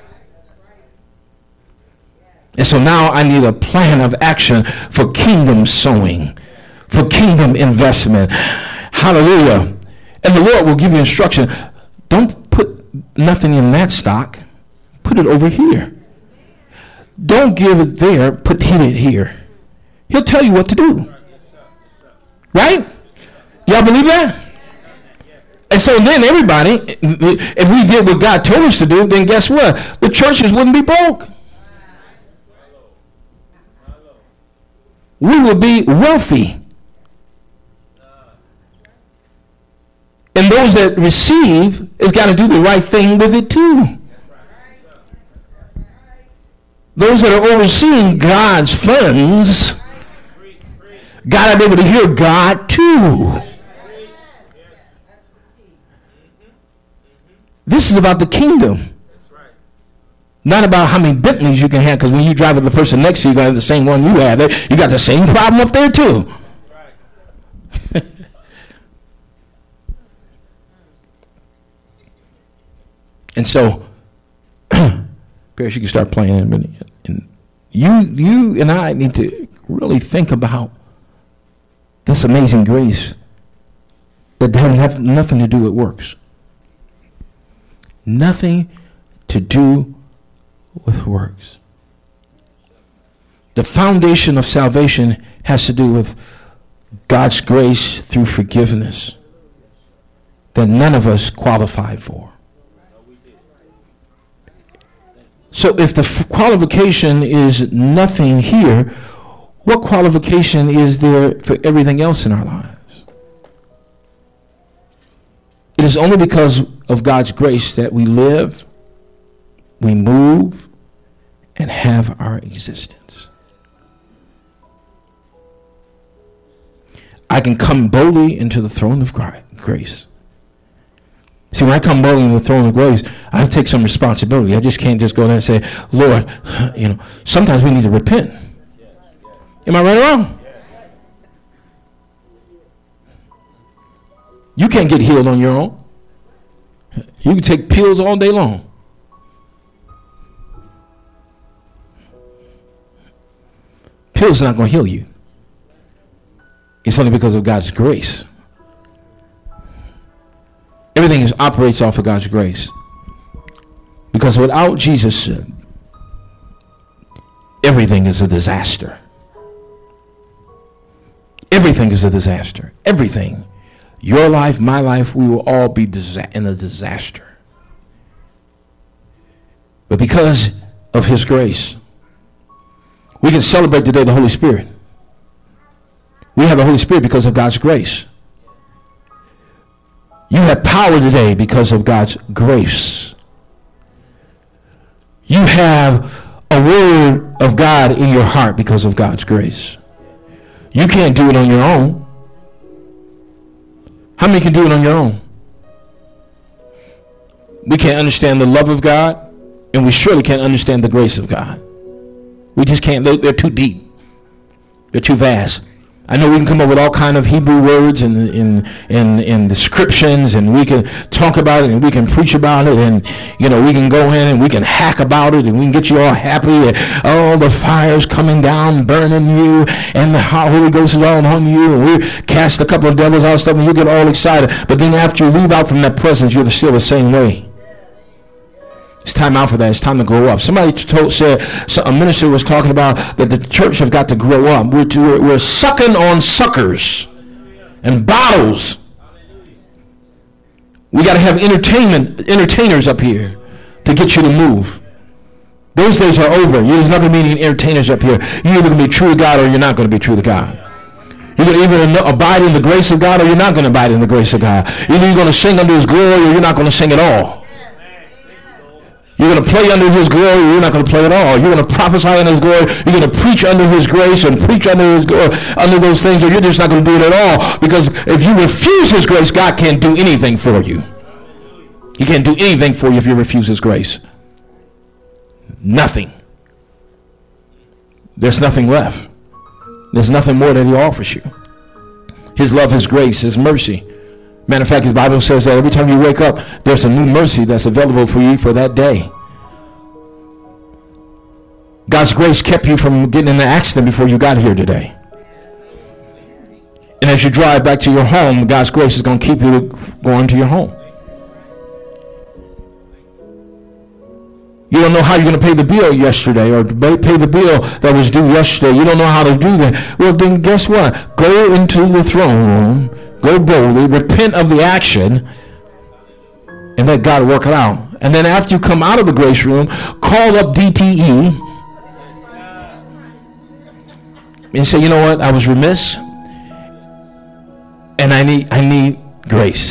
Speaker 1: And so now I need a plan of action for kingdom sowing, for kingdom investment. Hallelujah. And the Lord will give you instruction. Don't put nothing in that stock. Put it over here. Don't give it there. Put hit it here. He'll tell you what to do. Right? Y'all believe that? And so then everybody, if we did what God told us to do, then guess what? The churches wouldn't be broke. We would be wealthy. And those that receive has got to do the right thing with it too. Those that are overseeing God's funds got to be able to hear God too. This is about the kingdom. Not about how many Bentleys you can have, because when you drive with the person next to you, you're going to have the same one you have. You got the same problem up there too. And so, Paris, you can start playing in a minute. And you, you and I need to really think about this amazing grace that doesn't have nothing to do with works. Nothing to do with works. The foundation of salvation has to do with God's grace through forgiveness that none of us qualify for. So if the f- qualification is nothing here, what qualification is there for everything else in our lives? It is only because of God's grace that we live, we move, and have our existence. I can come boldly into the throne of grace. See, when I come boldly into the throne of grace, I have to take some responsibility. I just can't just go there and say, Lord, you know, sometimes we need to repent. Am I right or wrong? You can't get healed on your own. You can take pills all day long. Pills are not going to heal you. It's only because of God's grace. Everything is, operates off of God's grace. Because without Jesus, everything is a disaster. Everything is a disaster. Everything. Your life, my life, we will all be disa- in a disaster. But because of his grace, we can celebrate today the Holy Spirit. We have the Holy Spirit because of God's grace. You have power today because of God's grace. You have a word of God in your heart because of God's grace. You can't do it on your own. How many can do it on your own? We can't understand the love of God, and we surely can't understand the grace of God. We just can't. They're too deep. They're too vast. I know we can come up with all kind of Hebrew words and and, and and descriptions, and we can talk about it, and we can preach about it, and you know we can go in and we can hack about it, and we can get you all happy, and oh, the fire's coming down, burning you, and the Holy Ghost is all on you, and we cast a couple of devils out and stuff, and you get all excited. But then after you leave out from that presence, you're still the same way. It's time out for that. It's time to grow up. Somebody told, said, so a minister was talking about that the church have got to grow up. We're, we're, we're sucking on suckers and bottles. We got to have entertainment, entertainers up here to get you to move. Those days are over. There's not going to be any entertainers up here. You're either going to be true to God or you're not going to be true to God. You're going to either abide in the grace of God or you're not going to abide in the grace of God. Either you're going to sing under his glory or you're not going to sing at all. You're going to play under his glory, or you're not going to play at all. You're going to prophesy under his glory. You're going to preach under his grace and preach under his glory, under those things, or you're just not going to do it at all. Because if you refuse his grace, God can't do anything for you. He can't do anything for you if you refuse his grace. Nothing. There's nothing left. There's nothing more that he offers you. His love, his grace, his mercy. Matter of fact, the Bible says that every time you wake up, there's a new mercy that's available for you for that day. God's grace kept you from getting in an accident before you got here today. And as you drive back to your home, God's grace is going to keep you going to your home. You don't know how you're going to pay the bill yesterday or pay the bill that was due yesterday. You don't know how to do that. Well, then guess what? Go into the throne room. Go boldly, repent of the action, and let God work it out. And then after you come out of the grace room, call up D T E and say, you know what, I was remiss, and I need I need grace.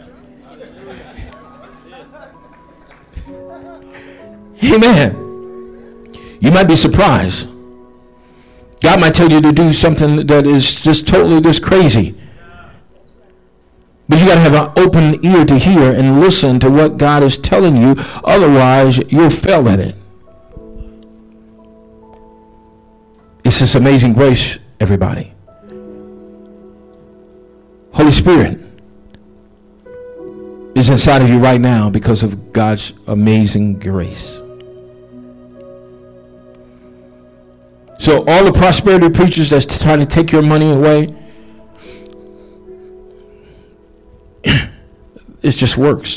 Speaker 1: Amen. You might be surprised. God might tell you to do something that is just totally just crazy. But you got to have an open ear to hear and listen to what God is telling you. Otherwise, you'll fail at it. It's this amazing grace, everybody. Holy Spirit is inside of you right now because of God's amazing grace. So all the prosperity preachers that's trying to take your money away, it just works.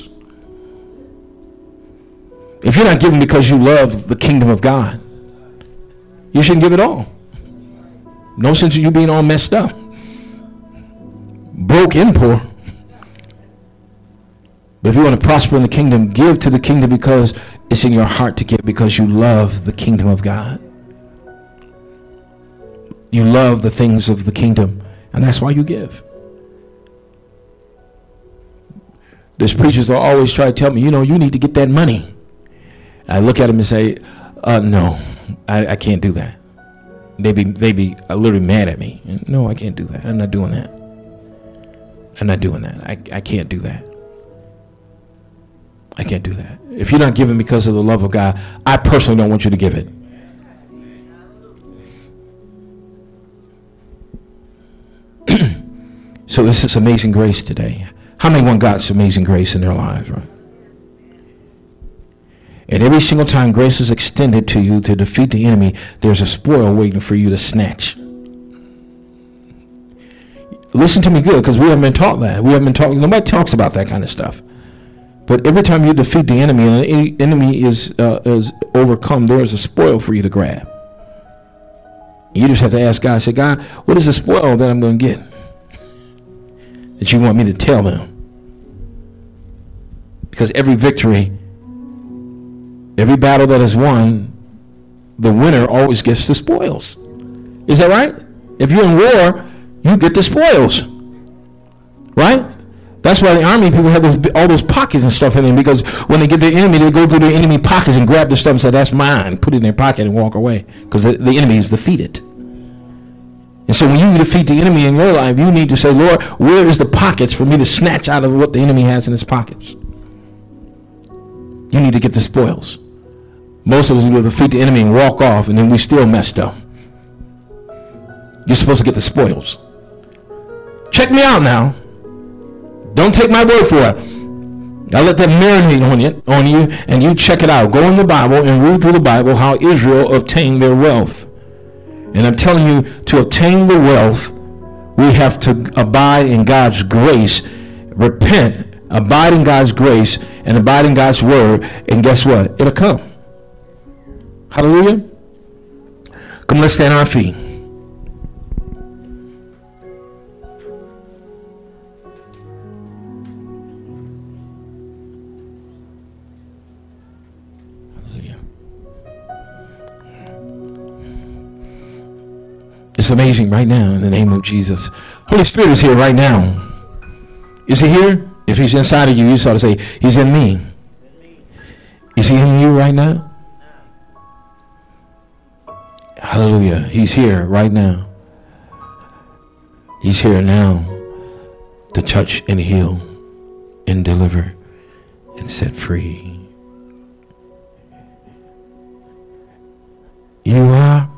Speaker 1: If you're not giving because you love the kingdom of God, you shouldn't give it all. No sense of you being all messed up, broke and poor. But if you want to prosper in the kingdom, give to the kingdom because it's in your heart to give, because you love the kingdom of God. You love the things of the kingdom, and that's why you give. There's preachers that always try to tell me, you know, you need to get that money. I look at them and say, uh, no, I, I can't do that. They be they be literally mad at me. No, I can't do that. I'm not doing that. I'm not doing that. I, I can't do that. I can't do that. If you're not giving because of the love of God, I personally don't want you to give it. So it's this amazing grace today. How many want God's amazing grace in their lives, right? And every single time grace is extended to you to defeat the enemy, there's a spoil waiting for you to snatch. Listen to me good, because we haven't been taught that. We haven't been taught. Nobody talks about that kind of stuff. But every time you defeat the enemy and the enemy is uh, is overcome, there is a spoil for you to grab. You just have to ask God, say, God, what is the spoil that I'm going to get that you want me to tell them? Because every victory, every battle that is won, the winner always gets the spoils. Is that right? If you're in war, you get the spoils. Right? That's why the army people have those, all those pockets and stuff in them, because when they get the enemy, they go through the enemy pockets and grab the stuff and say, that's mine. Put it in their pocket and walk away, because the, the enemy is defeated. And so when you defeat the enemy in your life, you need to say, Lord, where is the pockets for me to snatch out of what the enemy has in his pockets? You need to get the spoils. Most of us will defeat the enemy and walk off, and then we still messed up. You're supposed to get the spoils. Check me out now. Don't take my word for it. I'll let that marinate on you, on you, and you check it out. Go in the Bible and read through the Bible how Israel obtained their wealth. And I'm telling you, to obtain the wealth, we have to abide in God's grace, repent, abide in God's grace, and abide in God's word. And guess what? It'll come. Hallelujah. Come, let's stand on our feet. It's amazing right now in the name of Jesus. Holy Spirit is here right now. Is he here? If he's inside of you, you sort of say, he's in me. Is he in you right now? Hallelujah. He's here right now. He's here now to touch and heal and deliver and set free. You are